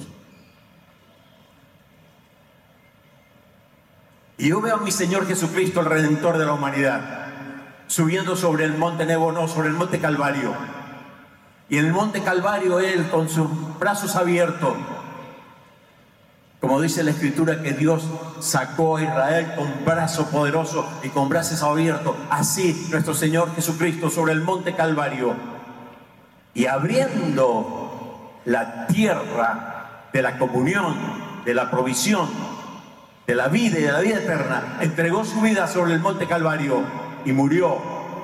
Y yo veo a mi Señor Jesucristo, el Redentor de la humanidad, subiendo sobre el monte Nebo, no, sobre el monte Calvario. Y en el monte Calvario Él, con sus brazos abiertos, como dice la Escritura, que Dios sacó a Israel con brazo poderoso y con brazos abiertos. Así nuestro Señor Jesucristo sobre el monte Calvario, y abriendo la tierra de la comunión, de la provisión, de la vida y de la vida eterna, entregó su vida sobre el monte Calvario y murió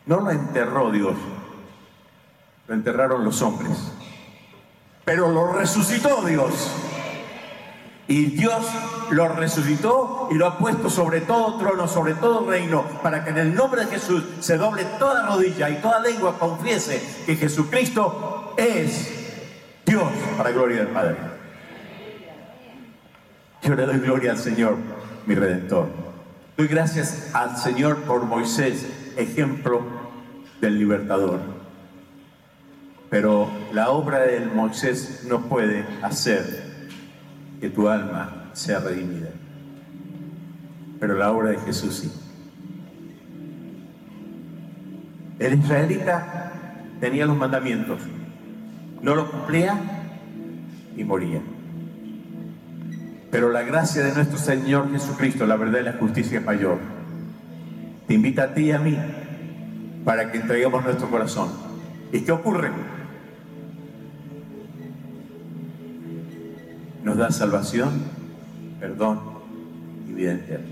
No lo enterró Dios, lo enterraron los hombres, pero lo resucitó Dios. Y Dios lo resucitó y lo ha puesto sobre todo trono, sobre todo reino, para que en el nombre de Jesús se doble toda rodilla y toda lengua confiese que Jesucristo es Dios, para gloria del Padre. Yo le doy gloria al Señor, mi Redentor. Doy gracias al Señor por Moisés, ejemplo del libertador. Pero la obra de Moisés no puede hacer que tu alma sea redimida. Pero la obra de Jesús sí. El israelita tenía los mandamientos, no los cumplía y moría. Pero la gracia de nuestro Señor Jesucristo, la verdad y la justicia es mayor. Te invita a ti y a mí para que entreguemos nuestro corazón. ¿Y qué ocurre? Nos da salvación, perdón y vida eterna.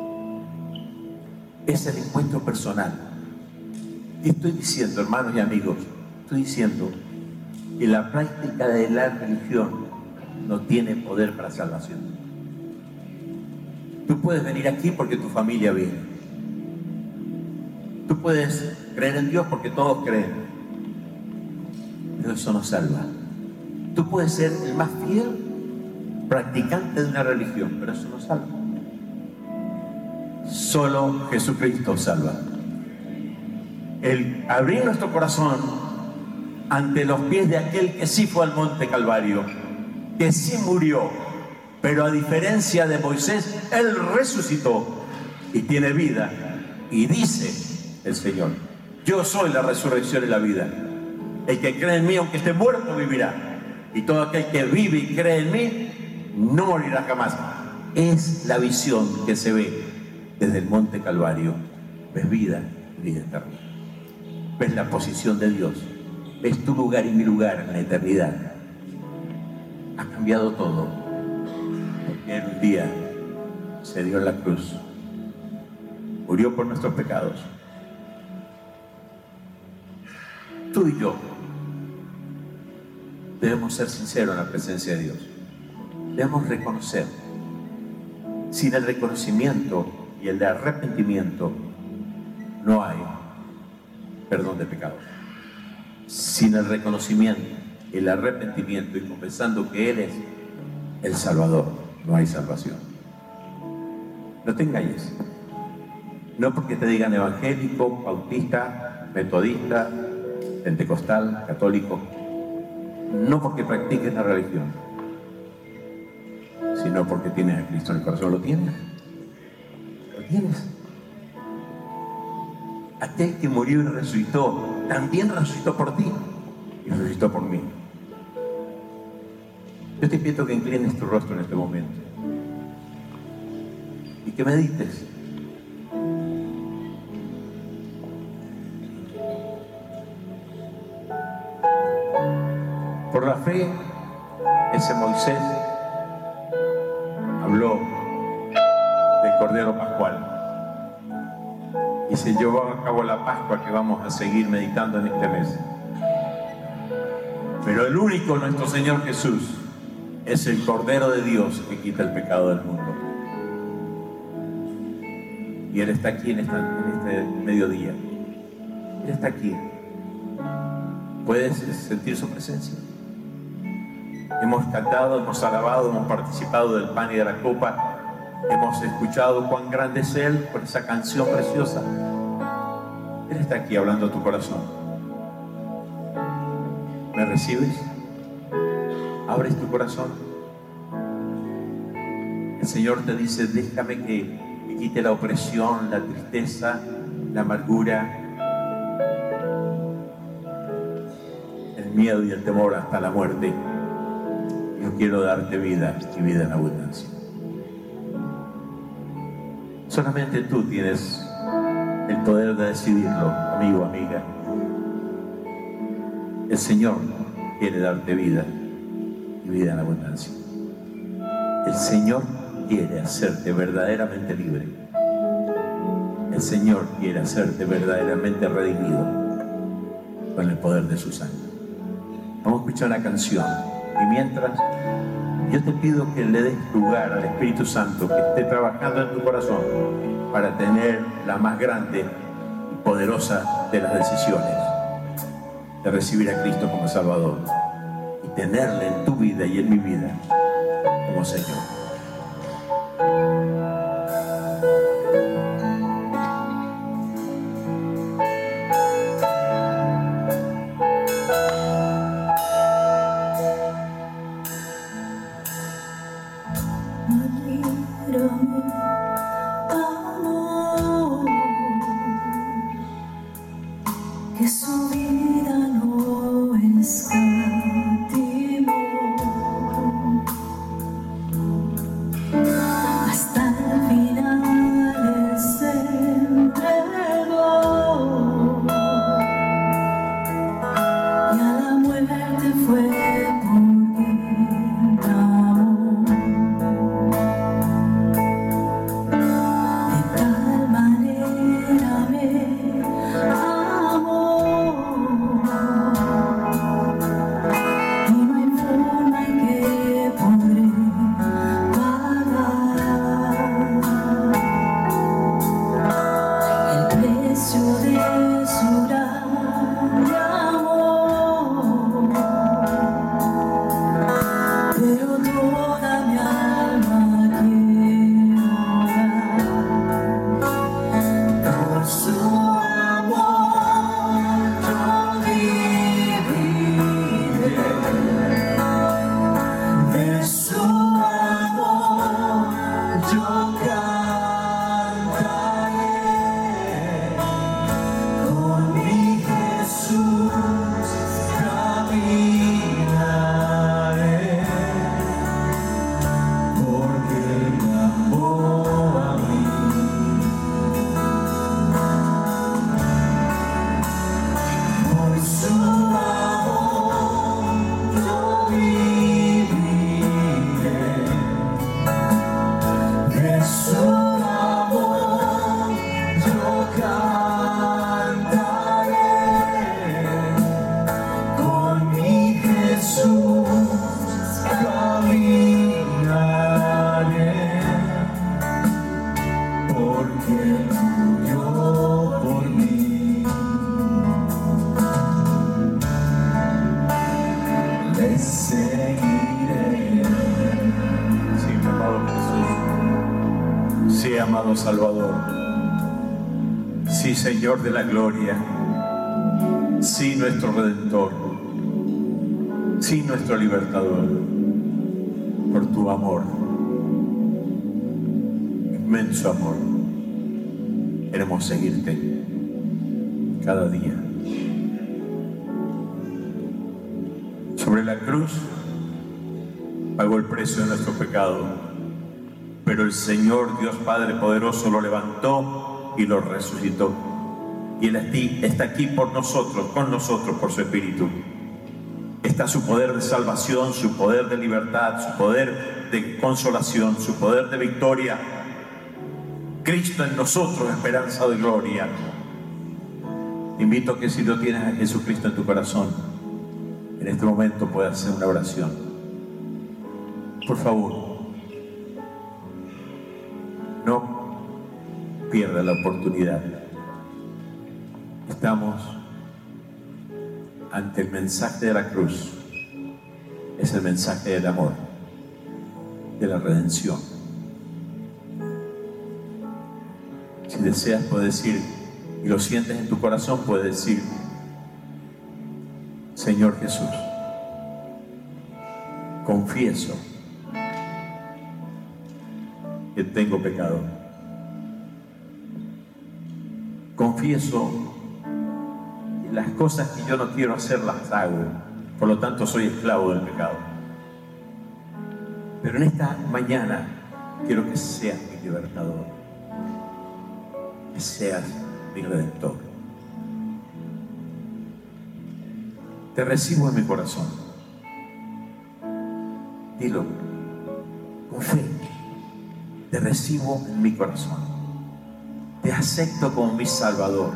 Es el encuentro personal. Y estoy diciendo, hermanos y amigos, estoy diciendo que la práctica de la religión no tiene poder para salvación. Tú puedes venir aquí porque tu familia viene. Tú puedes creer en Dios porque todos creen. Pero eso no salva. Tú puedes ser el más fiel practicante de una religión, pero eso no salva. Solo Jesucristo salva. El abrir nuestro corazón ante los pies de aquel que sí fue al monte Calvario, que sí murió, pero a diferencia de Moisés, él resucitó y tiene vida. Y dice el Señor: yo soy la resurrección y la vida. El que cree en mí, aunque esté muerto, vivirá. Y todo aquel que vive y cree en mí no morirá jamás. Es la visión que se ve desde el monte Calvario. Ves vida y vida eterna. Ves la posición de Dios. Ves tu lugar y mi lugar en la eternidad. Ha cambiado todo, porque Él un día se dio en la cruz, murió por nuestros pecados. Tú y yo debemos ser sinceros en la presencia de Dios. Debemos reconocer. Sin el reconocimiento y el arrepentimiento no hay perdón de pecados. Sin el reconocimiento, el arrepentimiento y confesando que Él es el Salvador, no hay salvación. No te engañes. No porque te digan evangélico, bautista, metodista, pentecostal, católico. No porque practiques la religión, sino porque tienes a Cristo en el corazón. ¿Lo tienes? ¿Lo tienes? Aquel que murió y resucitó, también resucitó por ti y resucitó por mí. Yo te invito a que inclines tu rostro en este momento y que medites. Por la fe, ese Moisés habló del Cordero Pascual y se llevó a cabo la Pascua que vamos a seguir meditando en este mes. Pero el único, nuestro Señor Jesús, es el Cordero de Dios que quita el pecado del mundo. Y Él está aquí en, esta, en este mediodía. Él está aquí. ¿Puedes sentir su presencia? Hemos cantado, hemos alabado, hemos participado del pan y de la copa. Hemos escuchado cuán grande es Él por esa canción preciosa. Él está aquí hablando a tu corazón. ¿Me recibes? ¿Abres tu corazón? El Señor te dice: déjame que, que quite la opresión, la tristeza, la amargura, el miedo y el temor hasta la muerte. Yo quiero darte vida y vida en abundancia. Solamente tú tienes el poder de decidirlo, amigo, amiga. El Señor quiere darte vida y vida en abundancia. El Señor quiere hacerte verdaderamente libre. El el Señor quiere hacerte verdaderamente redimido con el poder de su sangre. Vamos a escuchar una canción y mientras yo te pido que le des lugar al Espíritu Santo que esté trabajando en tu corazón para tener la más grande y poderosa de las decisiones de recibir a Cristo como Salvador y tenerle en tu vida y en mi vida como Señor. Que su vida no escatimó, hasta el final Él se entregó, y a la muerte fue por quien amó. De tal manera me amado Salvador, sí, Señor de la gloria, sí, nuestro Redentor, sí, nuestro Libertador, por tu amor, inmenso amor, queremos seguirte cada día. Sobre la cruz pagó el precio de nuestro pecado, pero el Señor Dios Padre poderoso lo levantó y lo resucitó. Y Él está aquí por nosotros, con nosotros, por su Espíritu. Está su poder de salvación, su poder de libertad, su poder de consolación, su poder de victoria. Cristo en nosotros, esperanza de gloria. Te invito a que si no tienes a Jesucristo en tu corazón, en este momento puedas hacer una oración. Por favor, no pierda la oportunidad. Estamos ante el mensaje de la cruz. Es el mensaje del amor, de la redención. Si deseas, puedes decir, y lo sientes en tu corazón, puedes decir: Señor Jesús, confieso que tengo pecado. Confieso que las cosas que yo no quiero hacer las hago, por lo tanto soy esclavo del pecado. Pero en esta mañana quiero que seas mi libertador, que seas mi redentor. Te recibo en mi corazón. Dilo con fe. Te recibo en mi corazón. Te Te acepto como mi Salvador.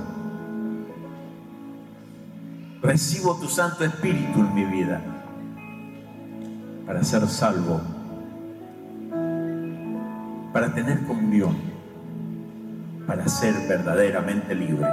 Recibo tu Santo Espíritu en mi vida para ser salvo, para tener comunión, para ser verdaderamente libre.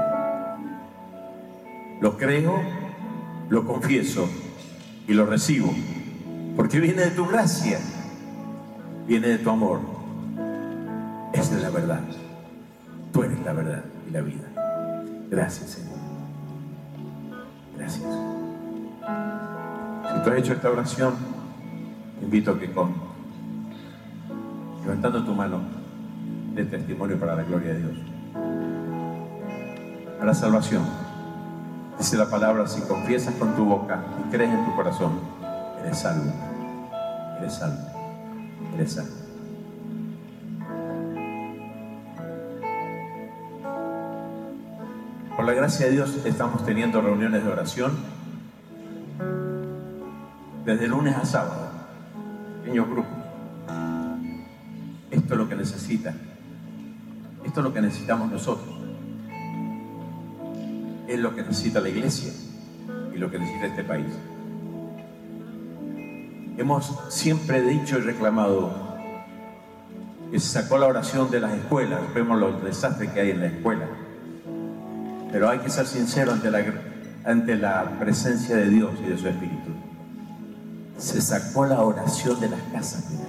Lo creo, lo confieso y lo recibo, porque viene de tu gracia, viene de tu amor. Esa es la verdad. Tú eres la verdad y la vida. Gracias, Señor. Gracias. Si tú has hecho esta oración, te invito a que con levantando tu mano de testimonio para la gloria de Dios. Para la salvación. Dice la palabra: si confiesas con tu boca y crees en tu corazón, eres salvo. Eres salvo. Eres salvo. Por la gracia de Dios estamos teniendo reuniones de oración desde lunes a sábado, pequeños grupos. Esto es lo que necesita. Esto es lo que necesitamos nosotros. Es lo que necesita la iglesia y lo que necesita este país. Hemos siempre dicho y reclamado que se sacó la oración de las escuelas. Vemos los desastres que hay en la escuela. Pero hay que ser sincero ante la, ante la presencia de Dios y de su Espíritu. Se sacó la oración de las casas, mira.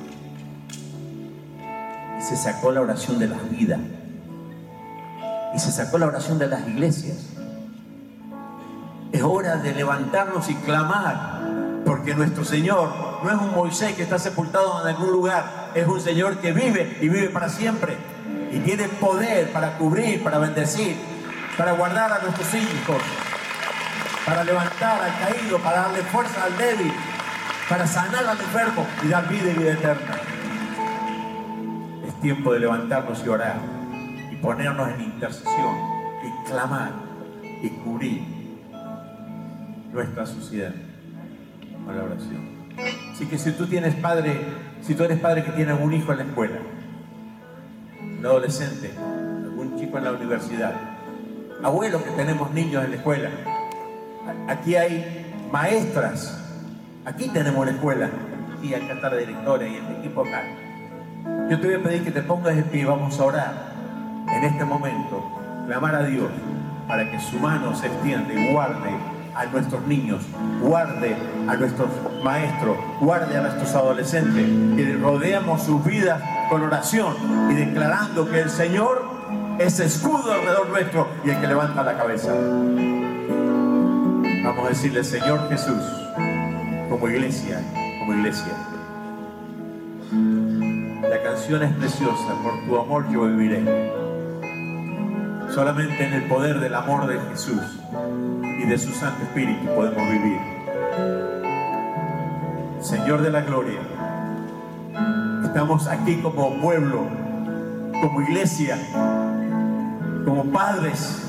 Y se sacó la oración de las vidas. Y se sacó la oración de las iglesias. Es hora de levantarnos y clamar, porque nuestro Señor no es un Moisés que está sepultado en algún lugar. Es un Señor que vive y vive para siempre. Y tiene poder para cubrir, para bendecir, para guardar a nuestros hijos, para levantar al caído, para darle fuerza al débil, para sanar al enfermo y dar vida y vida eterna. Es tiempo de levantarnos y orar y ponernos en intercesión y clamar y cubrir nuestra sociedad con la oración. Así que si tú tienes padre, si tú eres padre que tiene algún hijo en la escuela, un adolescente, algún chico en la universidad, abuelos que tenemos niños en la escuela, aquí hay maestras, aquí tenemos la escuela, y acá está la directora y el equipo acá. Yo te voy a pedir que te pongas de pie y vamos a orar en este momento, clamar a Dios para que su mano se extienda y guarde a nuestros niños, guarde a nuestros maestros, guarde a nuestros adolescentes, que rodeamos sus vidas con oración y declarando que el Señor es escudo alrededor nuestro y el que levanta la cabeza. Vamos a decirle: Señor Jesús, como iglesia, como iglesia. La canción es preciosa: por tu amor yo viviré. Solamente en el poder del amor de Jesús y de su Santo Espíritu podemos vivir. Señor de la gloria, estamos aquí como pueblo, como iglesia, como padres,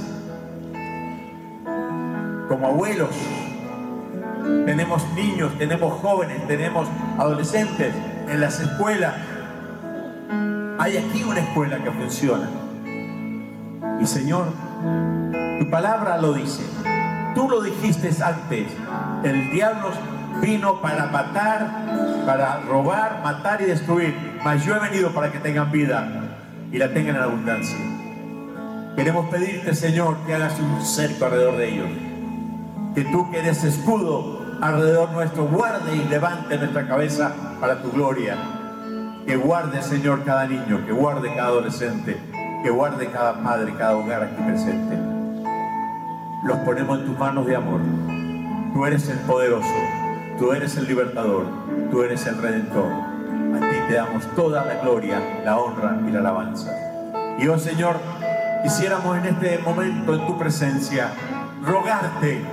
como abuelos. Tenemos niños, tenemos jóvenes, tenemos adolescentes en las escuelas. Hay aquí una escuela que funciona. Y Señor, tu palabra lo dice. Tú lo dijiste antes. El diablo vino para matar, para robar, matar y destruir. Mas yo he venido para que tengan vida y la tengan en abundancia. Queremos pedirte, Señor, que hagas un cerco alrededor de ellos. Que tú, que eres escudo alrededor nuestro, guarde y levante nuestra cabeza para tu gloria. Que guarde, Señor, cada niño, que guarde cada adolescente, que guarde cada padre, cada hogar aquí presente. Los ponemos en tus manos de amor. Tú eres el poderoso, tú eres el libertador, tú eres el redentor. A ti te damos toda la gloria, la honra y la alabanza. Y oh Señor, quisiéramos en este momento en tu presencia rogarte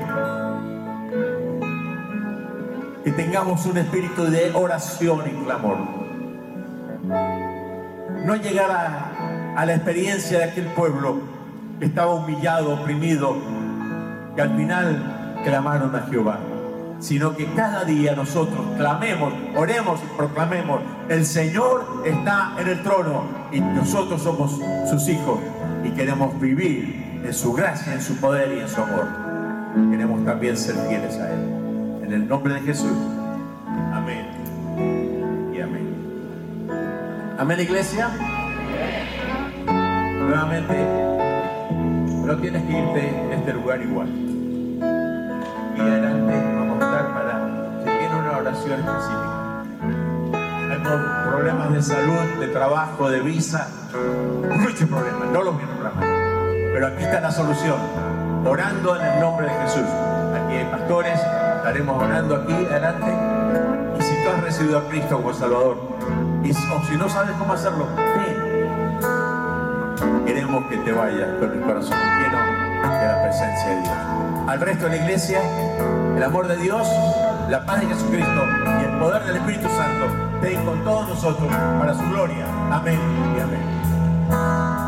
que tengamos un espíritu de oración y clamor. No llegar a, a la experiencia de aquel pueblo que estaba humillado, oprimido, que al final clamaron a Jehová, sino que cada día nosotros clamemos, oremos y proclamemos: el Señor está en el trono y nosotros somos sus hijos. y queremos vivir en su gracia, en su poder y en su amor. Queremos también ser fieles a Él. En el nombre de Jesús. Amén y amén. Amén, iglesia. Nuevamente, no tienes que irte de este lugar igual. Y adelante vamos a estar para que tiene una oración específica. Hay problemas de salud, de trabajo, de visa, muchos problemas, no los mismos problemas. Pero aquí está la solución, orando en el nombre de Jesús. Aquí hay pastores, estaremos orando aquí adelante. Y si tú has recibido a Cristo como Salvador, y, o si no sabes cómo hacerlo, ven. Queremos que te vayas con el corazón lleno de la presencia de Dios. Al resto de la iglesia, el amor de Dios, la paz de Jesucristo y el poder del Espíritu Santo estén con todos nosotros para su gloria. Amén y amén.